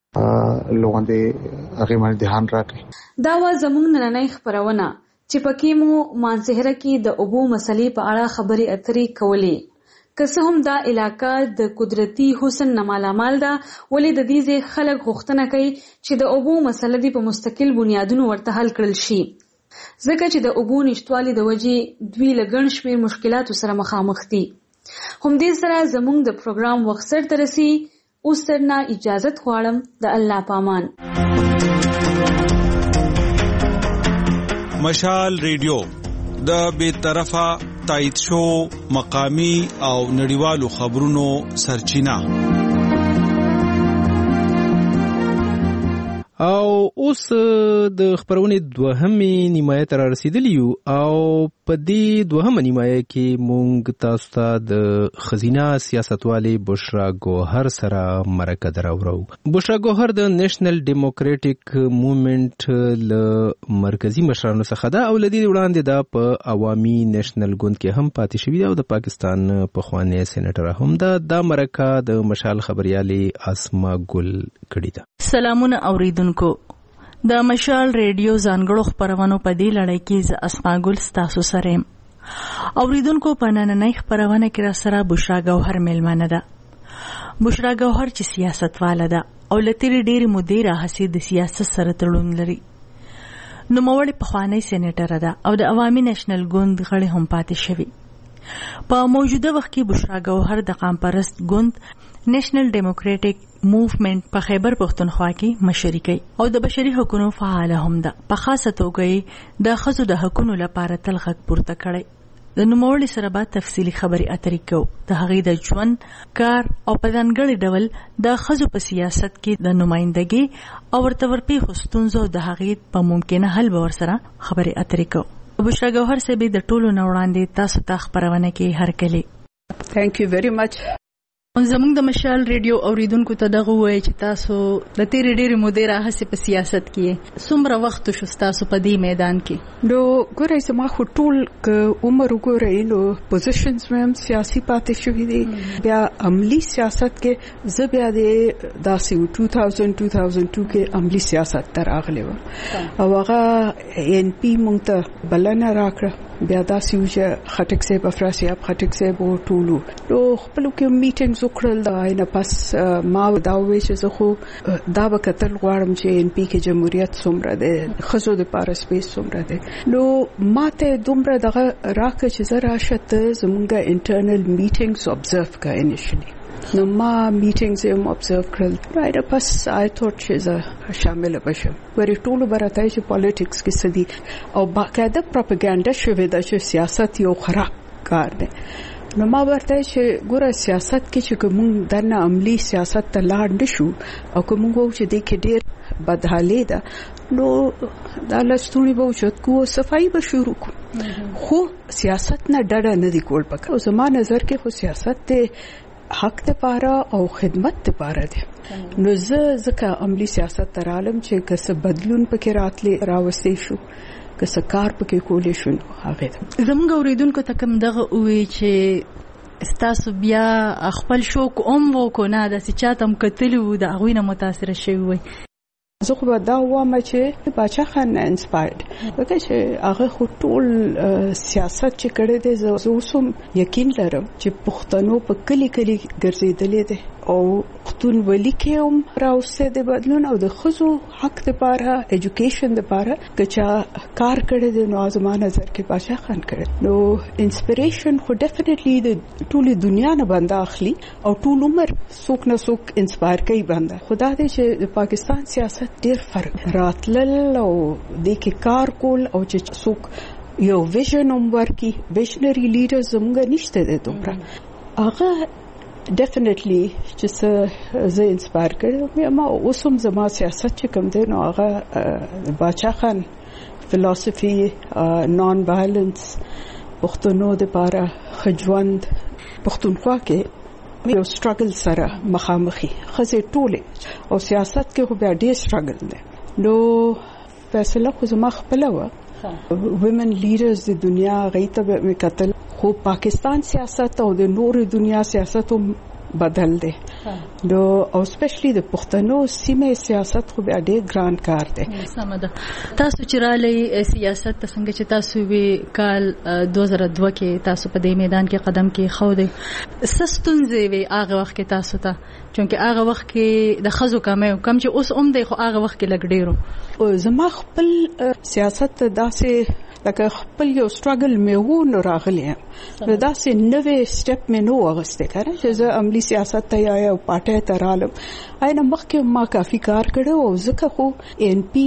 لوګاندې هغه باندې ध्यान راکړئ دا و زموږ نننۍ خبرونه چې پکې مو مانسهره کې د اوبو مسلې په اړه خبرې اترې کولې که څه هم دا علاقہ د قدرتي حسن نمالامال ده ولې د دې ځای خلک غوښتنه کوي چې د اوبو مسله دی په مستقل بنیادونو ورته حل کړل شي ځکه چې د اوبو نشټوالي د وجې دوی له ګڼ شمېر مشکلاتو سره مخامخ دي همدې سره زموږ د پروګرام وخت سرته رسي اوس ترنا اجازت غواړم د الله پامان مشال ریډیو د بے طرفه تایید شو مقامی او نړیوالو خبرونو سرچینه او اوس د خبرونه دوهمه نیمایه تر رسیدلی او په دې دوهمه نیمایه کې مونږ تاسو ته د خزینه سیاستوالي بشرا ګوهر سره مرکه دراوړو بشرا ګوهر د نېشنل ډیموکراټیک موومېنټ ل مرکزی مشرانو څخه ده او لدی وړاندې دا په عوامي نېشنل ګوند کې هم پاتې شوی او د پاکستان په خوانې سېنیټر هم ده د مرکه د مشال خبريالي اسما ګل کړی ده سلامونه اوریدونکو د مشال ریډیو ځانګړو خبرونو په دې لړۍ کې ز اسما ګل تاسو سره اوریدونکو په نننۍ خبرونه کې را سره بشرا ګوهر ملمنه ده بشرا ګوهر چې سیاستواله ده او لتري ډېر مدیر راهسي د سیاست سره تړون لري نو موړ په خوانې سېنیټر ده او د عوامي نېشنل ګوند غړي هم پاتې شوی په موجوده وخت کې بشرا ګوهر د قام پرست ګوند نېشنل ډیموکراټیک موومېنټ په خیبر پښتونخوا کې مشري کوي او د بشري حقوقو فعال هم ده په خاصه توګه د خزو د حقوقو لپاره تل غږ پورته کړي د نوموړي سره به تفصيلي خبري اترې کوو د هغې د ژوند کار او په ځانګړي ډول د خزو په سیاست کې د نمائندګي او ورته ورپی خستونزو د هغې په ممکنه حل به ورسره خبري اترې کوو بشرا ګوهر صاحب د ټولو نه وړاندې تاسو ته خبرونه کې هرکلی ثانک یو ویری مچ زموږ د مشال ریډیو اوریدونکو ته دغه وایي چې تاسو د تیرې ډېرې مودې راهیسې په سیاست کې څومره وخت شو تاسو په دې میدان کې نو ګورئ زما خو ټول که عمر وګورئ نو پوزیشنز مې هم سیاسي پاتې شوي دي بیا عملی سیاست کې زه بیا د داسې two thousand two thousand two کې عملی سیاست ته راغلی وم او هغه ان پی مونږ ته بلنه راکړه بیا داسې و چې خټک صاحب افراسیاب خټک صاحب ټولو نو خپلو کې میټینګز وکړل د نه پس ما دا وایي چې زه خو دا به کتل غواړم چې ان پی کې جمهوریت څومره دی ښځو دپاره سپیس څومره دی نو ما ته دومره دغه راکړه چې زه راشه ته زمونږ انټرنل میټینګز ابزرو کړه انیشلی نو ما میټینګز هم ابزرو کړل راځه پس آی تھوټ چې زه شامل بشم ورې ټولو براتای چې پالیټکس کې سدي او باقاعده پروپاګاندا شوې ده چې سیاست یو خراب کار دی نو ما ورته چې ګوره سیاست کې چې کوم دنه عملی سیاست ته لاړ نشو او کوم وو چې د کې ډیر بدحالي ده نو دا لستونی به وشت کو صفائی به شروع کو خو سیاست نه ډډه نه دی کول پکې او زما نظر کې خو سیاست ته حق ته پاره او خدمت ته پاره ده نو زه ځکه عملی سیاست تر عالم چې کس بدلون پکې راتلی راوستي شو کس کار پکې کولې شو هغه زموږ اوریدونکو ته کوم دغه وی چې ستاسو بیا خپل شوق اوم وکونه د سچاتم کتلو د غوینه متاثر شوی وي زه خو دا وایم چې باچا خان انسپایرډ وکړ چې هغه خو ټول سیاست چې کړی دی زه اوسم یقین لرم چې پښتنو په کلی کلی ګرځېدلې دي او پښتون ولی کې هم راوسته د بدلون او د خزو حق لپاره ایجوکیشن لپاره کچا کار کړی دی نو زموږ نظر کې باچا خان کړی نو انسپریشن خو ډیفینیټلی د ټولې دنیا نه باندې اخلي او ټول عمر څوک نه څوک انسپایر کوي باندې خدا دې چې د پاکستان سیاست ډیر فرق راتلل او د کې کار کول او چې څوک یو ویژن هم ورکی ویژنری لیډرز زموږ نشته دي دومره هغه ډیفینیټلی چې زه انسپایر کړم ما اوسم زما سیاست چې کوم دی نو هغه باچا خان فلسفي نان وایلنس پښتنو د لپاره خجوند پښتونخوا کې یو سټرګل سره مخامخي خزه ټوله او سیاست کې خو بیا ډیر سټرګل دی نو فیصله خو زما خپل و ویمن لیډرز د دنیا غیته به قتل خو پاکستان سیاست او د نور دنیا سیاست هم بدل دی نو او سپیشلی د پښتنو سیمه سیاست خو بیا ډیر ګران کار دی سمده تاسو چې رالي سیاست ته څنګه چې تاسو وی کال دوه زره دوه کې تاسو په دې میدان کې قدم کې خو دې سستونځي وی هغه وخت کې تاسو ته چونکه هغه وخت کې د خزو کمه کم چې اوس هم دی خو هغه وخت کې لګ ډیرو زما خپل سیاست داسې لکه خپل یو سټرګل مې وو نو راغلی نو داسې نوې سټپ مې نو واغسته کړه چې زه عملی سیاست ته یا پارټي ته رالم اېنه مخکې ما کافي کار کړو او ځکه خو ان پی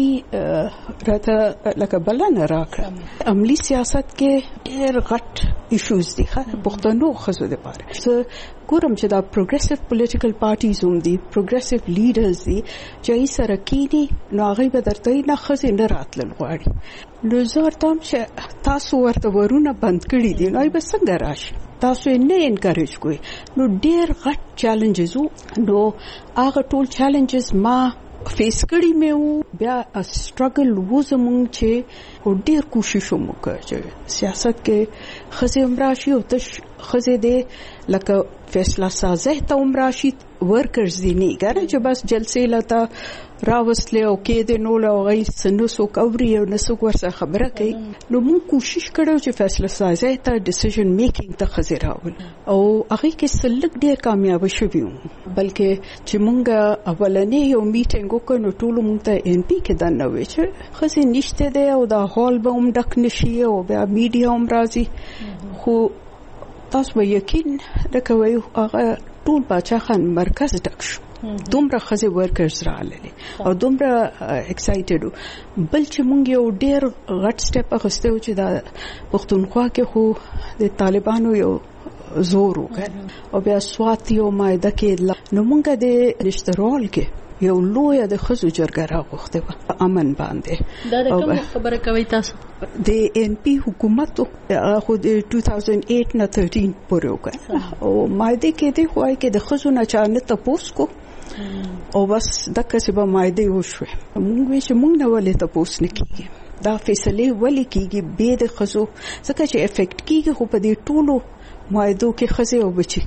راته لکه بلنه راکړه عملی سیاست کې ډېر غټ ایشوز دي پښتنو خزو د پاره ګورم چې دا پروګریسیو پولیټیکل پارټیز هم دي پروګریسیو لیډرز دي چې سره کېدي نو هغه به درته نه خزي نه راتلل غواړي نو زه ورته چې تاسو ورته ورونه بند کړی دي نو به څنګه راشي تاسو نه انکریج کوئ نو ډیر غټ چیلنجز نو هغه ټول چیلنجز ما فیس کړی مې وو بیا سټرګل وو زمونږ چې ډیر کوشش وکړ چې سیاست کې خزه عمراشي او تش خزه دې لکه فیصله سازه ته عمراشي ورکرز دي نه ګره چې بس جلسې لته راوستله او کې د نو له غي سنو سو کوري او نسو ورسره خبره کوي نو موږ کوشش کړو چې فیصله سازه ته ډیسیژن میکینګ ته خزه راول او هغه کې سلک ډیر کامیاب شویو بلکې چې موږ اولنې یو میټینګ وکړو ټول موږ ته ان پی کې دنه وې چې خزه نشته دی او دا هال به هم ډک نشي او بیا میډیا هم راځي خو تاسو به یقین وکوي هغه ټول باچا خان مرکز ډک شو دومره خزه ورکرز راغلي او دومره ایکسایټډ بل چې مونږ یو ډیر غټ سټپ اخیستو چې دا پښتونخوا کې خو د طالبانو یو زور وکړ او بیا سوات یو مایده کې نو مونږ د رشترول کې یو لوی د خزو جرګه راغوښته امن باندې دا د کوم خبره کوي تاسو د ان پی حکومت خو د دوه هزار آټ نه تلتین پورې وکړ او مایده کې دی خوای کې د خزو نه چانه تاسو کو او بس دغه څه به مایده وشو موږ وی چې موږ نه ولې تاسو نه کیږي دا فیصله ولې کیږي به د خزو څنګه چې افیکټ کیږي خو په دې ټولو مایدو کې خزه او بچی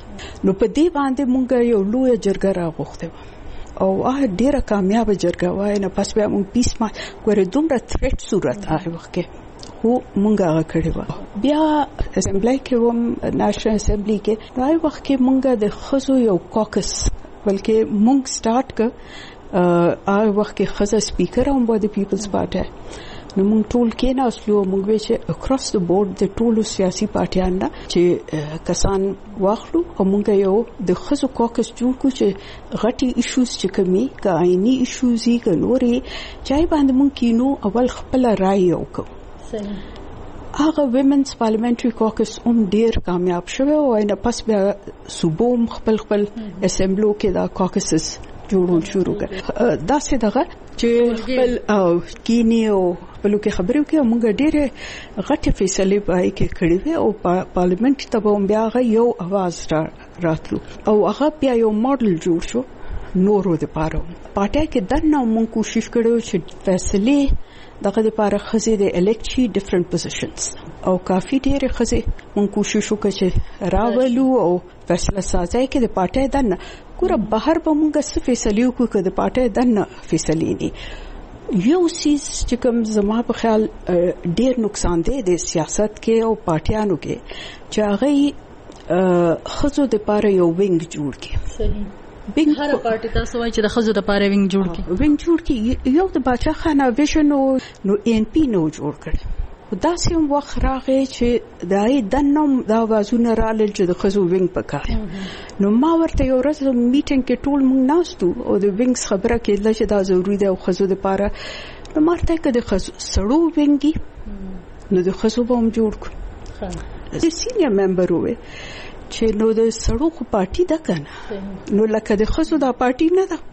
نو په دې باندې موږ یو لوی جرګه راغوښته او هغه ډیره کامیاب جرګه وای نه پس بیا موږ پیس ما ګوره دومره تھریټ صورت هغه وخت کې خو مونږ هغه کړی و بیا اسمبلی کې وم نېشنل اسمبلی کې نو هغه وخت کې مونږ د خزو یو کوکس بلکې مونږ سٹارټ ک هغه وخت کې خزه سپیکر هم و د پیپلز پارټي نو مونږ ټول کې نه اصلو مونږ وی چې اکراس د بورډ د ټولو سیاسي پارټیانو نه چې کسان واخلو او مونږ یو د خزو کوکس جوړ کو چې غټي ایشوز چې کمی کا عیني ایشوز یې کنوري چای باندې مونږ کینو اول خپل رائے وکړو هغه ویمنز پارلیمنټري کوکس هم ډیر کامیاب شوه او نه پس بیا صوبوم خپل خپل اسمبلو کې دا کوکسز جوړول شروع کړ. دا څه دغه چې خپل او کینی او بلو کې خبرو کې موږ ډېر غټه فیصله پای کې کړې وې او پارلیمنت ته به بیا یو आवाज را راتلو او هغه بیا یو ماډل جوړ شو نورو د پاره. پټه کې دنه موږ کوشش کړو چې فیصله دغه لپاره خزي د الیکشي ډیفرنٹ پوزیشنز او کافي ډېر خزي موږ کوشش وکړو چې راولو او فیصله سازي کې د پټه دنه ګوره بهر به موږ څه فیصله وکړو د پټه دنه فیصله دي. یو سیس چې کوم زما په خیال ډېر نقصان دی د سیاست کې او پارټیانو کې چې هغه خزو د پاره یو وینګ جوړ کړي. صحیح. بینګ هر پارټي تاسو وایي چې د خزو د پاره وینګ جوړ کړي. وینګ جوړ کړي یو د باچا خانه ویژن نو ان پی نو جوړ کړي. دا سیم وخت راغی چې دای دنوم دا وازونه رالل چې د خزو وینګ پکار. نو ما ورته یو ورځ میټینګ کې ټول موږ ناستو او د وینګ خبره کېدله چې دا ضروری دی او خزو د پاره نو مارته کې د خزو سړو وینګي نو د خزو به هم جوړ کړو. د سینیئر ممبر وې چې نو د سړو خو پارټي ده کنه نو لکه د خزو دا پارټي نه ده.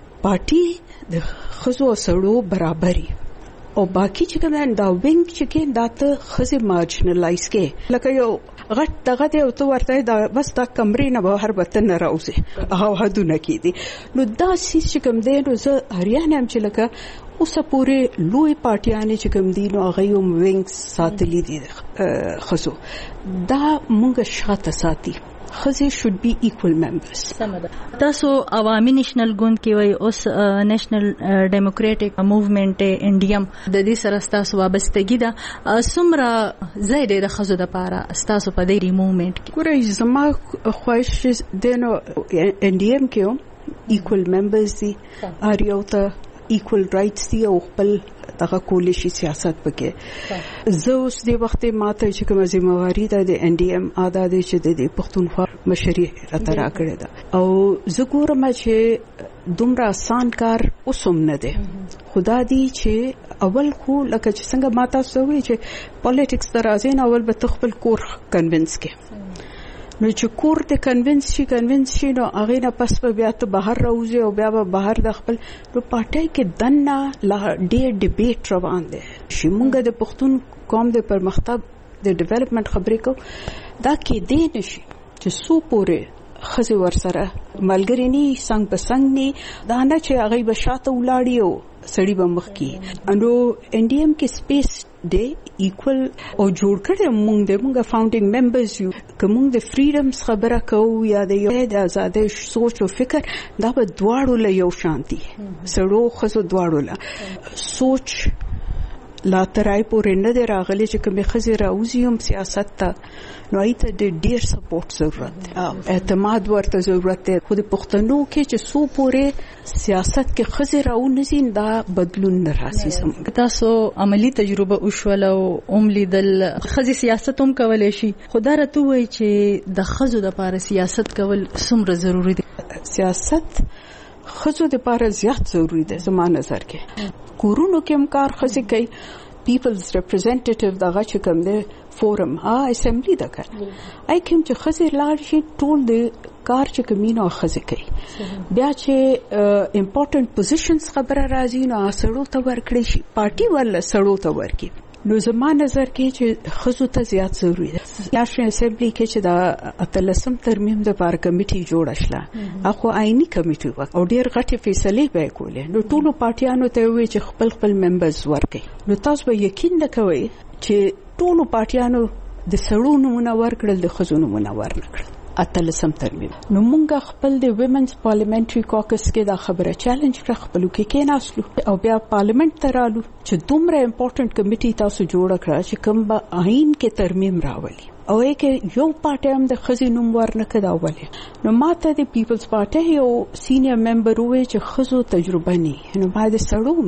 پارټي د خزو او سړو برابرۍ او باقی چې کوم دا وینګ چې کې دا ته خزي مارجنلایز کې لکه یو غټ دغه دی او ته ورته دا بس دا کمرې نه بهر وطن نه راوځي هغه حدونه کې دي. نو دا سیس چې کوم دی نو زه هریانه هم چې لکه اوسه پورې لوی پارټیانې چې کوم دي نو هغه هم وینګ ساتلي دي خزو. دا مونږ شاته ساتي. خزي should be equal members. تاسو عوامي نېشنل ګوند کې وای اوس نېشنل ډیموکراټک موومېنټ انډیم د دې سره تاسو وابستګی ده سمره زیاده د خزو د پاره تاسو په دې موومېنټ کې ګورئ زما خواهش دینو انډیم کې equal members دي اړ یو ته equal rights دي او خپل دغه کولیشي سیاست پکې. زه اوس د وخت ماته چې کوم ذمہواری ده د ان ډي ایم ادا دي چې د پښتونخوا مشري راته راکړه ده او زه ګورم چې دومره آسان کار اوسم نه ده. خدا دې چې اول خو لکه چې څنګه ماته سوي چې پالیټکس درازین اول به تخپل کور کنوینس کې نو چې کور ته کنوینس شي کنوینس شي نو هغه نه پس په بیا ته بهر راوځي او بیا به بهر د خپل نو پټای کې دنه لا ډېر ډیبیټ روان دي چې موږ د پښتون قوم د پرمختګ د ډیولپمنٹ خبرې کو دا کې دی نشي چې سو پورې خزي ورسره ملګری ني څنګه په څنګه ني دا نه چې هغه بشاته ولاړی او سړی بمخ کی انو انډیم کې سپیس دی ایکوال او جوړ کړي موږ د موږ فاونډینګ ممبرز یو کوم د فریډمز خبره کوو یا د یو د آزادۍ سوچ او فکر دا به دواړو له یو شانتي سړو خزو دواړو له سوچ لا ترای پورې نه دی راغلی چې کومې خزي راوځي هم سیاست ته نو ایته د ډیر سپورټ ضرورت دی اعتماد ورته ضرورت دی خو د پښتنو کې چې سو پورې سیاست کې خزي راونځي دا بدلون نه راسي. سم تاسو عملی تجربه وشول او عملی د خزي سیاست هم کولای شي خدای راته وایي چې د خزو د لپاره سیاست کول څومره ضروری دی. سیاست خزو د لپاره زیات ضروری دی زما نظر کې. کورونو کې هم کار خزي کوي پیپلز ریپرزینټیټیو دغه چې کوم دی فورم ها اسمبلی ده کړ آی کوم چې خزي لاړ شي ټول د کار چې کمینو خزي کوي بیا چې امپورټنت پوزیشنز خبره راځي نو سړو ته ورکړي شي پارټي ول سړو ته ورکړي نو زما نظر کې چې خزو ته زیات ضروری ده. نېشنل اسمبلی کې چې دا اتلسم ترمیم د پار کمیټي جوړ شله اخو آئینی کمیټي وک او ډیر غټي فیصله به کولې نو ټولو پارټیانو ته وی چې خپل خپل ممبرز ورکړي نو تاسو به یقین نکوي چې ټولو پارټیانو د سړو نمونه ورکړل د خزو نمونه ورنکړل اتلسم ترمیم. نو مونږ خپل د ویمنز پارلیمنټري کوکس کې دا خبره چیلنج کړ خپل کې کې ناسلو او بیا پارلیمنت ته رالو چې دومره امپورټنت کمیټي تاسو جوړ کړه چې کوم به آئین کې ترمیم راولي او کې یو پارټي هم د خزي نوم ورنکړ دا ولې نو ماته د پیپلز پارټي یو سینیئر ممبر وې چې خزو تجربه نه نو باید سړو نه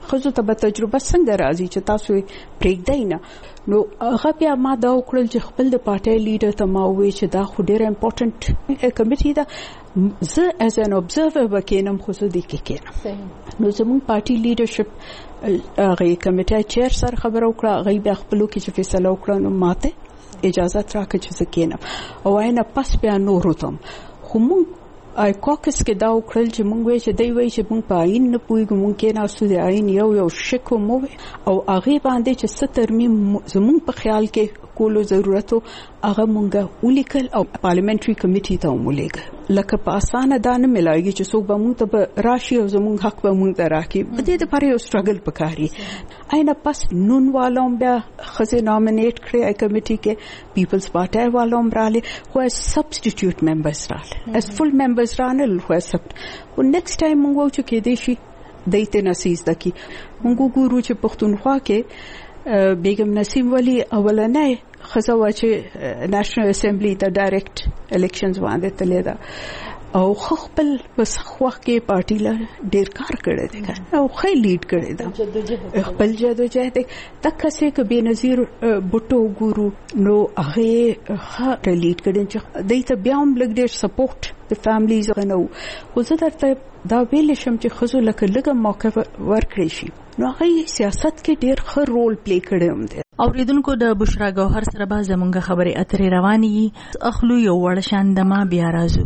خزو ته به تجربه څنګه راځي چې تاسو پرېږدئ نه. نو هغه بیا ما دا وکړل چې خپل د پارټۍ لیډر ته ما وویل چې دا خو ډېره امپورټنټ کمیټي ده، زه ایز ان ابزرور به کېنم خو زه دې کې کېنم. نو زموږ پارټي لیډرشپ هغې کمیټۍ چیر سره خبره وکړه، هغوی بیا خپلو کې چې فیصله وکړه نو ماته اجازت راکړه چې زه کېنم او آینه پس بیا نورو ته خو مونږ آی کوکس کې دا وکړل چې مونږ وایي چې دی وایي چې مونږ په آئین نه پوهېږو، مونږ کېناستو د آئین یو یو شکو مو او هغې باندې چې څه ترمیم زمونږ په خیال کې کولو ضرورت و هغه مونږ ولیکل او پارلیمنټري کمیټي ته هم ولیږل. لکه په اسانه دا نه ملایږي چې څوک به مونږ ته به راشي او زمونږ حق به مونږ ته راکړي، په دې دپاره یو سټرګل پکار وي. آینه پس نون والو هم بیا ښځې نامینیټ کړې ای کمیټي کې، پیپلز پارټۍ والو هم راغلې خو ایز سبسټیټیوټ ممبرز راغلې، ایز فل ممبرز رانل خو ایز سب. خو نیکسټ ټایم مونږ وایو چې کېدای شي دی ته نصیز ده کړي. مونږ وګورو چې پښتونخوا کې بیگم نسیم ولی اولنۍ ښځه وه چې نېشنل اسمبلی ته ډایرکټ الیکشنز باندې تللې ده او خپل په سخت وخت کې پارټي له ډېر کار کړی دی او ښه لیډ کړی ده، خپل جدوجهد دی. دقسې که بېنظیر بوټو وګورو نو هغې ښه لیډ کړی چې دی ته بیا هم لږ ډېر سپورټ د فیملیز هغه نه و. خو زه درته دا ویلی شم چې ښځو لکه لږه موقع ورکړی شي نو هغه سیاست کې ډېر ښه رول پلی کړی هم دی. اوریدونکو د بشرا ګوهر سره به زمونږ خبرې اترې روانې وي. اخلو یو وړ شاندما بیا راځو.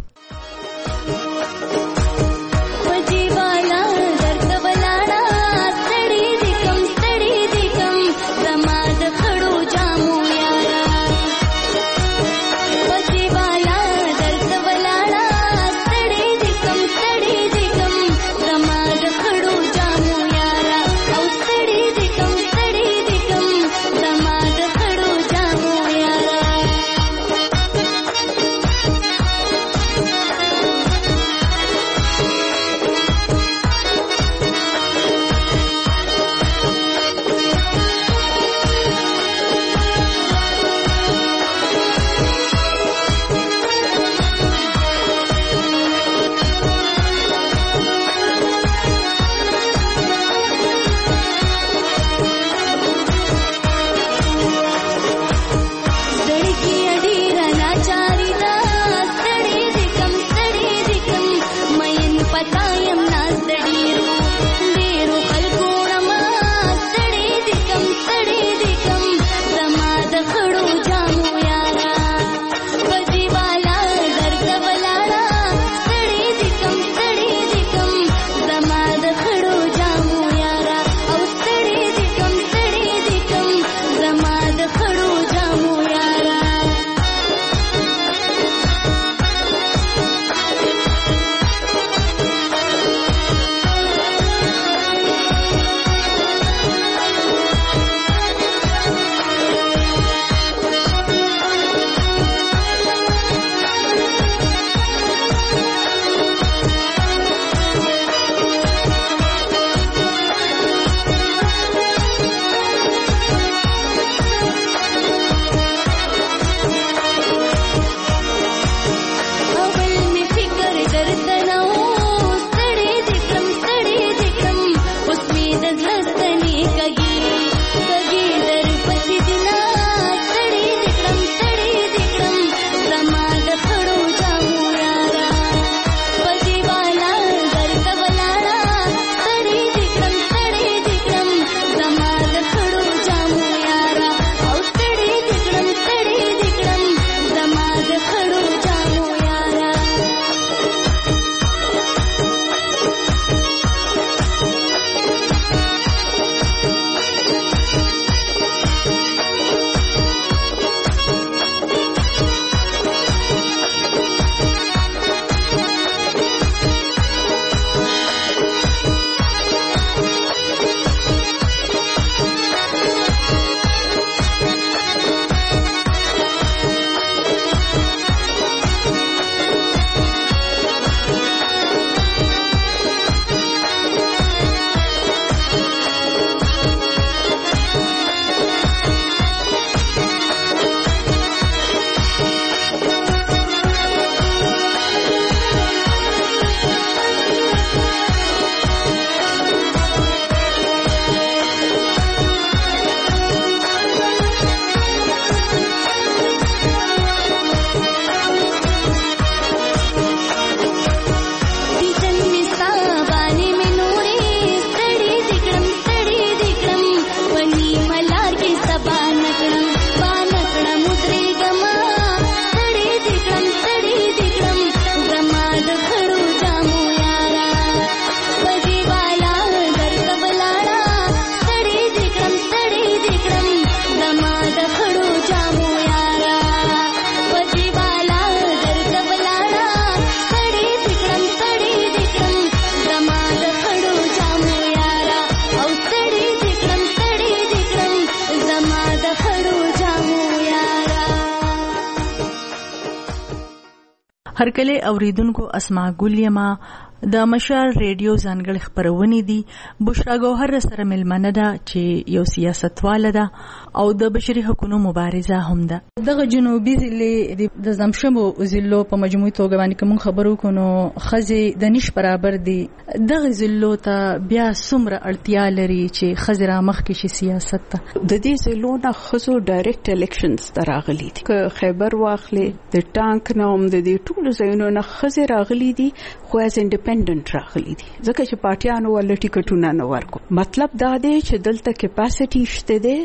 هرکله اوریدونکو اسماء ګل یما د مشال ریډیو ځانګړي خبرونه دي. بشرا ګوهر سره ملمنه ده چې یو سیاستواله ده او د بشري حقوقو مبارزه هم ده. دغه جنوبي ضلع د زمشمو ضلع په مجموعي توګه باندې کوم خبرو کونو خزي د نش برابر دي. دغه ضلع ته بیا څومره اړتیا لري چې خزرا مخ کې شي سیاست ته؟ د دې ضلع نه خزو ډایرکټ الیکشنز دراغلي دي. که خیبر واخلې د ټانک نوم د دې ټول ځایونو نه خزي راغلي دي خو از انډیپندنت راغلي دي ځکه چې پارټیانو ول ټیکټونه نه ورکو. مطلب دا دی چې دلته کیپاسټي شته دی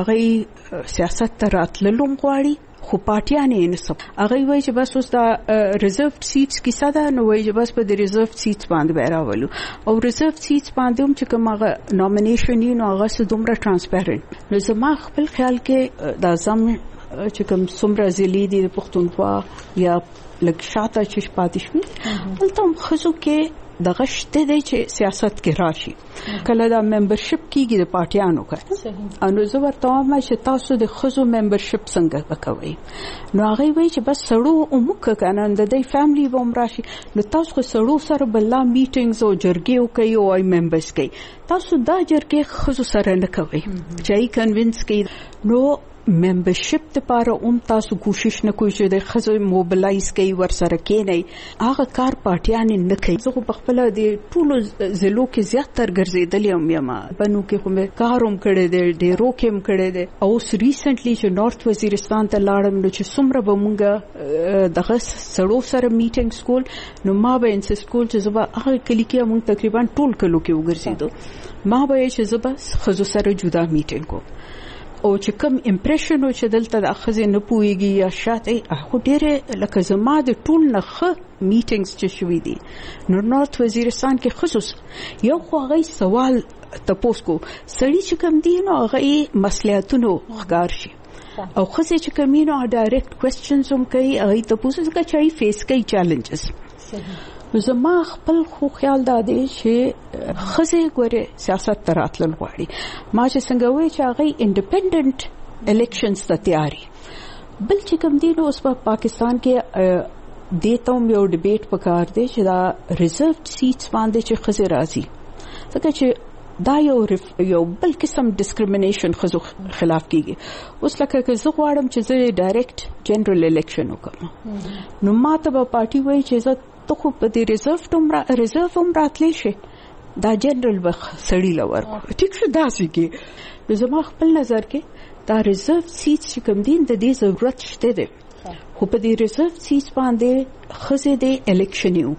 هغه سیاست ته راتللو غواړي خو پارټیانې نه سب هغه وایي چې بس اوس دا ریزرved سیټس کې ساده نو وایي چې بس په د ریزرved سیټس باندې بیراولو او ریزرved سیټس باندې هم چې کوم هغه نومینیشن یې نو هغه دومره ترانسپیرنت نو زما خپل خیال کې دا زم چې کوم څومره ضلع دي د پښتونخوا یا لږ شاته چې پاتې شوي دلته هم ښځو کې دغه شته دی چې سیاست کې راشي کله دا ممبرشپ کیږي د پارټیانو کې انو زه ورته وایم چې تاسو د ښځو ممبرشپ څنګه وکوي نو هغه وایي چې بس سړو عموکه کنه د دې فیملی به هم راشي نو تاسو خو سړو سره بل میټینګز او جرګې کوي او ای ممبرز کوي تاسو دا جرګې ښځو سره نه کوي چې ای کنوینس کوي نو ممبرشپ لپاره هم تاسو کوشش نه کوئ چې د ښځو موبلایز کوي ورسره کېنئ هغه کار پارټیانې نه کوي. زه خو په خپله د ټولو ضلعو کې زیاتر ګرځېدلې هم یم بنو کې خو مې کار هم کړی دی ډېرو کې هم کړی دی او اوس ریسنټلی چې نارت وزیرستان ته لاړم نو چې څومره به مونږ دغه سړو سره میټینګز کول نو ما به انسسټ کول چې زه به هغه کلي کې مونږ تقریبا ټول کلو کې وګرځېدو ما به یې چې زه به ښځو سره جدا میټینګ کوم او چې کوم امپریشن او چې دلته د اخذ نه پويږي یا شاته خو ډېر لکه زما د ټول نه خ میټینګز چې شوې دي نو نارت وزیرستان کې خصوص یو خو هغه سوال تاسو کو سړی چې کوم دي نو هغه مصلحتونو ښکار شي او خصه چې کومینو ډایرکټ کوېسچنز هم کوي هغه تاسو څنګه چای فیس کوي چیلنجز زما خپل خو خیال دا دی چې خزه ګوره سیاست تر اتلل غواړي ما چې څنګه وای چې هغه انډیپندنت الیکشنز ته تیاری بل چې کوم دی نو اوس په پاکستان کې دیته یو ډیبیټ پکار دی چې دا ریزرved سیټس باندې چې خزه راځي ځکه چې دا یو یو بل قسم ډیسکریمینیشن خزو خلاف کیږي اوس لکه که زه غواړم چې زه ډایرکټ جنرال الیکشن وکړم نو ما ته به پارټي وای چې زه ته خو په دې ریزرv تومره ریزرv هم راتلې شي دا جنرال به سړی لور ټیک شو داسې کې زما خپل نظر کې دا ریزرv سیټ چې کوم دین د دې ضرورت شته دی خو په دې ریزرv سیټ باندې خزه د الیکشن یو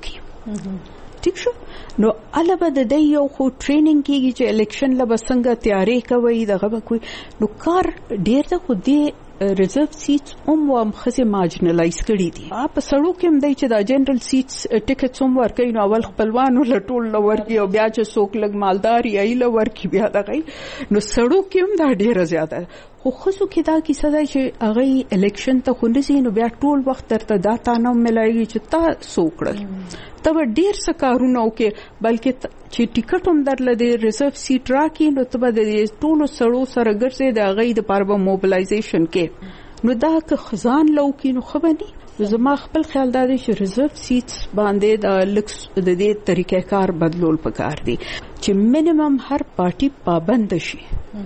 کی ټیک شو نو البته د دې یو خو ټریننګ کیږي چې الیکشن لا بسنګ تیاری کوي دغه به کوي نو کار ډیر ته خو دې ریزرv سیټس هم هم خزه مارجنلایز کړي دي په سړو کې هم دی چې دا جنرال سیټس ټیکټس هم ورکوي نو اول خپلوانو لټول لورکی او بیا چې څوک لګ مالدار یا ایله ورکی بیا دغه نو سړو کې هم دا ډیره زیاته خو خصو کې دا کیسه ده چې هغه الیکشن ته خونځي نو بیا ټول وخت درته دا تانه ملایي چې تا څوکړل ته ډیر څه کارونه وکي بلکې چې ټیکټ هم درل د ریزرv سیټ راکې نو ته به د ټولو سړو سره ګرځې د هغه د پاره موبلایزیشن کې نو دا که خزان لو کې نو خبرني زما خپل خیال دا دی چې ریزرv سیټس باندې د لکس د دې طریقې کار بدلول پکار دي چې مینیمم هر پارټي پابند شي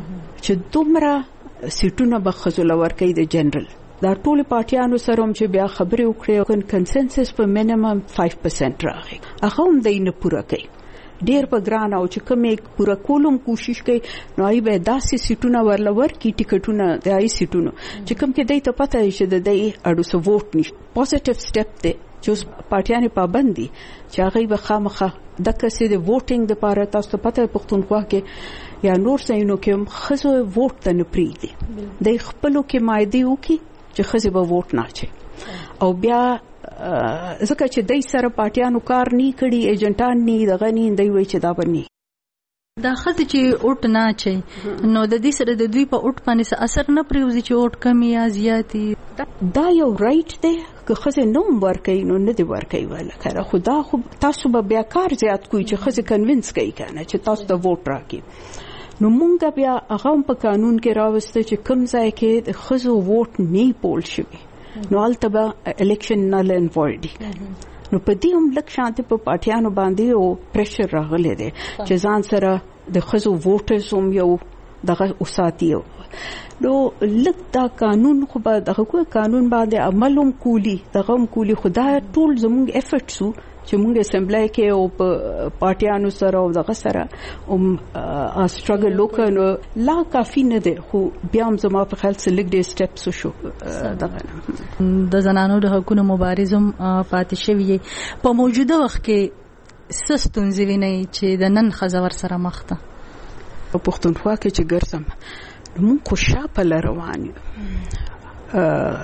چې دومره سیټونه به خزول ورکې د جنرال دا ټول پارټیانو سره هم چې بیا خبرې وکړي او کنسنسس په مینیمم پنځه پرسنټ راغی هغه هم د نه پوره کوي ډیر په ګران او چې کومې پوره کولم کوشش کوي نو ای به داسې سیټونه ورلور کی ټیکټونه د ای سیټونو چې کوم کې دای ته پته چې د دای اډو سو ووټ نشي پوزټیو سټپ دی چې پارټیانې پابندي چې هغه به خامخه د کسې د ووټینګ د پاره تاسو پته پښتونخوا کې یا نور ځایونو کې هم خزو ووټ ته نه پریږدي د خپلو کې مایدي وکي چې خزه به ووټ نه چي او بیا ځکه چې دای سره پارټیانو کار نه کړي ایجنټان نه دغه نه دی وای چې دا بني دا خزه چې اوټ نه چي نو د دې سره د دوی په اوټ باندې اثر نه پریوزي چې اوټ کمی یا زیاتی دا یو رائټ دی که خزه نوم ورکړي نو نه دی ورکړي ولا کړه خدا خو تاسو به بیا کار زیات کوی چې خزه کنوینس کوي کنه چې تاسو ته ووټ راکړي نو مونږ بیا هغه په قانون کې راوسته چې کوم ځای کې د خزو ووټ نه پول شي نو التبا الیکشن نل اینڈ وایډ نو په دې هم لک شانتي په پارټیانو باندې او پریشر راغلی دی چې ځان سره د خزو ووټرز هم یو دغه اوساتیو نو لک دا قانون خو به دغه کوی قانون باندې عمل هم کولی دغه هم کولی خدا ټول زموږ افورټس چې موږ اسمبلی کې او په پارټیانو سره او دغه سره هم سټرګل وکړو لا کافي نه دی خو بیا هم زما په خیال څه لږ ډېر سټپس وشو دغه د زنانو د حقونو مبارزم پاتې شوي په موجوده وخت کې څه ستونزې وینئ چې د نن ښځه ورسره مخ ده په پښتونخوا کې چې ګرځم موږ خو شاپه روان یو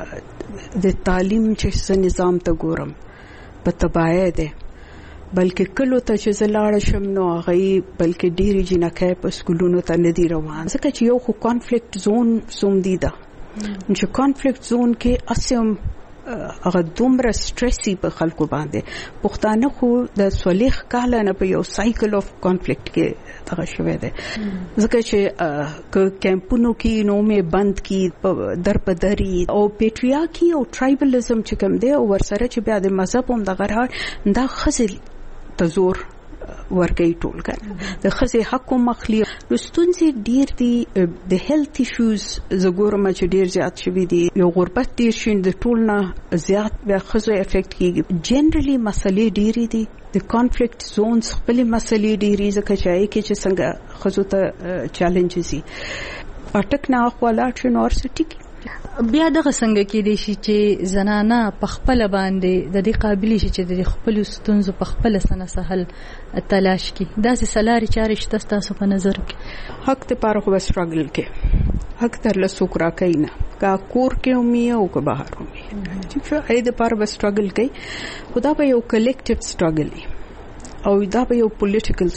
د تعلیم چې نظام ته ګورم په تباہی ده بلکې کلو ته چې زلاړ شم نو هغه بلکې ډېری جنکې په سکولونو ته نه دی روان ځکه چې یو خو کانفلیکټ زون سوم دی دا چې کانفلیکټ زون کې اسیم هغه دومره سټرسي په خلکو باندې پښتانه خو د سولیخ کاله نه په یو سایکل اف کانفلیکټ کې دغه شوی دی ځکه چې کیمپونو کې نو مې بند کی در په دری او پیټریاکی او ټرایبلیزم چې کوم دی او ورسره چې بیا د مذهب هم دغه راځي دا خزل تزور ورګي ټول کړه د خزې حق مخلي رستونځي ډیر دي د هیلث ایشوز زګورم چې ډیر زیات شوي دي یو غربت ډیر شین د ټول نه زیات بیا خزو افیکټ کیږي جنرالي مسلې ډیری دي د کانفلیکټ زونز خپل مسلې ډیری ځکه چې کې چې څنګه خزو ته چیلنجز دي اټک نه خپل یونیورسيټي بیا دغه څنګه کې دي چې زنانه په خپل باندې د دې قابل شي چې د خپل ستونزو په خپل سنه سهل تلاش کی داسې سلاري چارې شته تاسو په نظر کې حق ته پاره خو سټرګل کې حق تر له سوکرا کینا کا کور کې اومي او کو بهر اومي چې اې د پاره سټرګل کوي خدا به یو کلیکټیو سټرګل او دا به یو پولیټیکل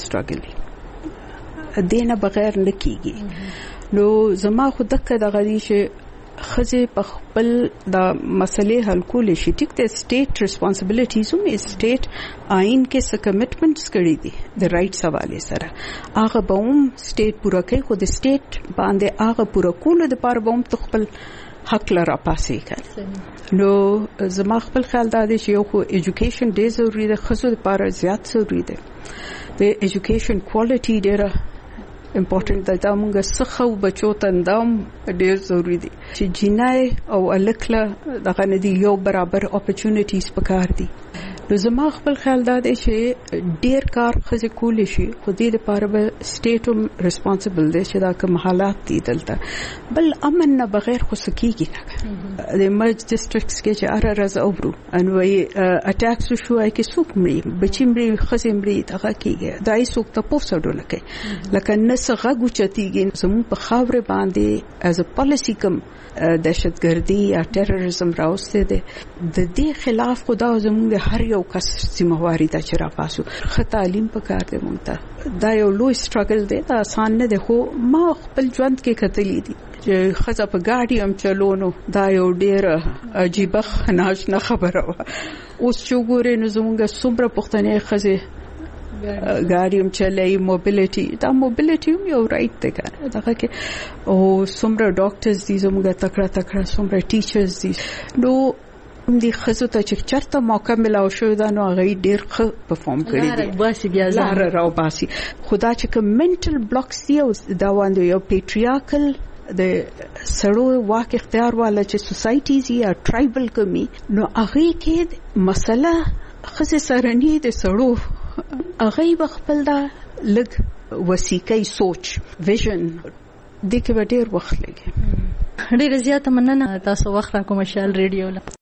سټرګل دینه بغیر نه کیږي نو زما خو دغه د غړي چې خزه په خپل د مسلې حل کول شي ټیک د سټیټ ریسپانسیبিলিټیز هم سټیټ آئین کې څه کمټمنټس کړی دي د رائټس حواله سره هغه به هم سټیټ پوره کوي خو د سټیټ باندې هغه پوره کول د پاره به هم خپل حق لرا پاسې کړي نو زما خپل خیال دا دی چې یو خو ایجوکیشن ډیر ضروری ده خزو لپاره زیات ضروری ده د ایجوکیشن کوالټي ډیره امپورټنٹ ده دا موږ څخه بچو ته اندام ډیر ضروری دي چې جنای او الکله دغه ندي یو برابر اپورتونټیز پکار دي نو زما خپل خیال دا دی چې ډیر کار خزه کول شي خو دې لپاره به سټیټ هم ریسپانسیبل دی چې دا کوم حالات دي دلته بل امن نه بغیر خو سکیږي نه د مرج ډیسټریکټس کې چې اره راز اورو انوي اٹیکس شو اې کې څوک مړي بچی مړي خزه مړي دغه کېږي دای څوک ته پوسټ ډول کوي لکه نسغه ګوچتيږي زموږ په خاور باندې از ا پالیسی کوم دهشتګردي یا ټیرریزم راوسته دي د دې خلاف خدا زموږ هر یو کس ذمہواری ده چې را پاسو خ تعلیم پکار دی مونږ ته دا یو لوی سټرګل دی دا آسان نه دی خو ما خپل ژوند کې کتلې دي چې خزه په ګاډي هم چلونو دا یو ډیر عجیب خناجنه خبره و اوس چې ګورې نو زموږ څومره پښتنې خزه ګاډي هم چلای موبیلیټي دا موبیلیټي یو رائټ دی کنه دا کې او څومره ډاکټرز دي زموږ تکړه تکړه څومره ټیچرز دي نو دي خزو ته چې چرته موقع ملاو شو دا نو هغه ډیر ښه پرفارم کړی دی باسي بیا زار راو باسي خدا چې کوم منټل بلاکس دی او دا وانه یو پیټریاکل د سړو واک اختیار والا چې سوسایټیز یا ټرایبل کمی نو هغه کې مسله خزه سرنی د سړو هغه خپل دا لګ وسیکي سوچ ویژن د کې ډیر وخت لګي ډیر زیات مننه تاسو وخت راکوم مشال ریډیو له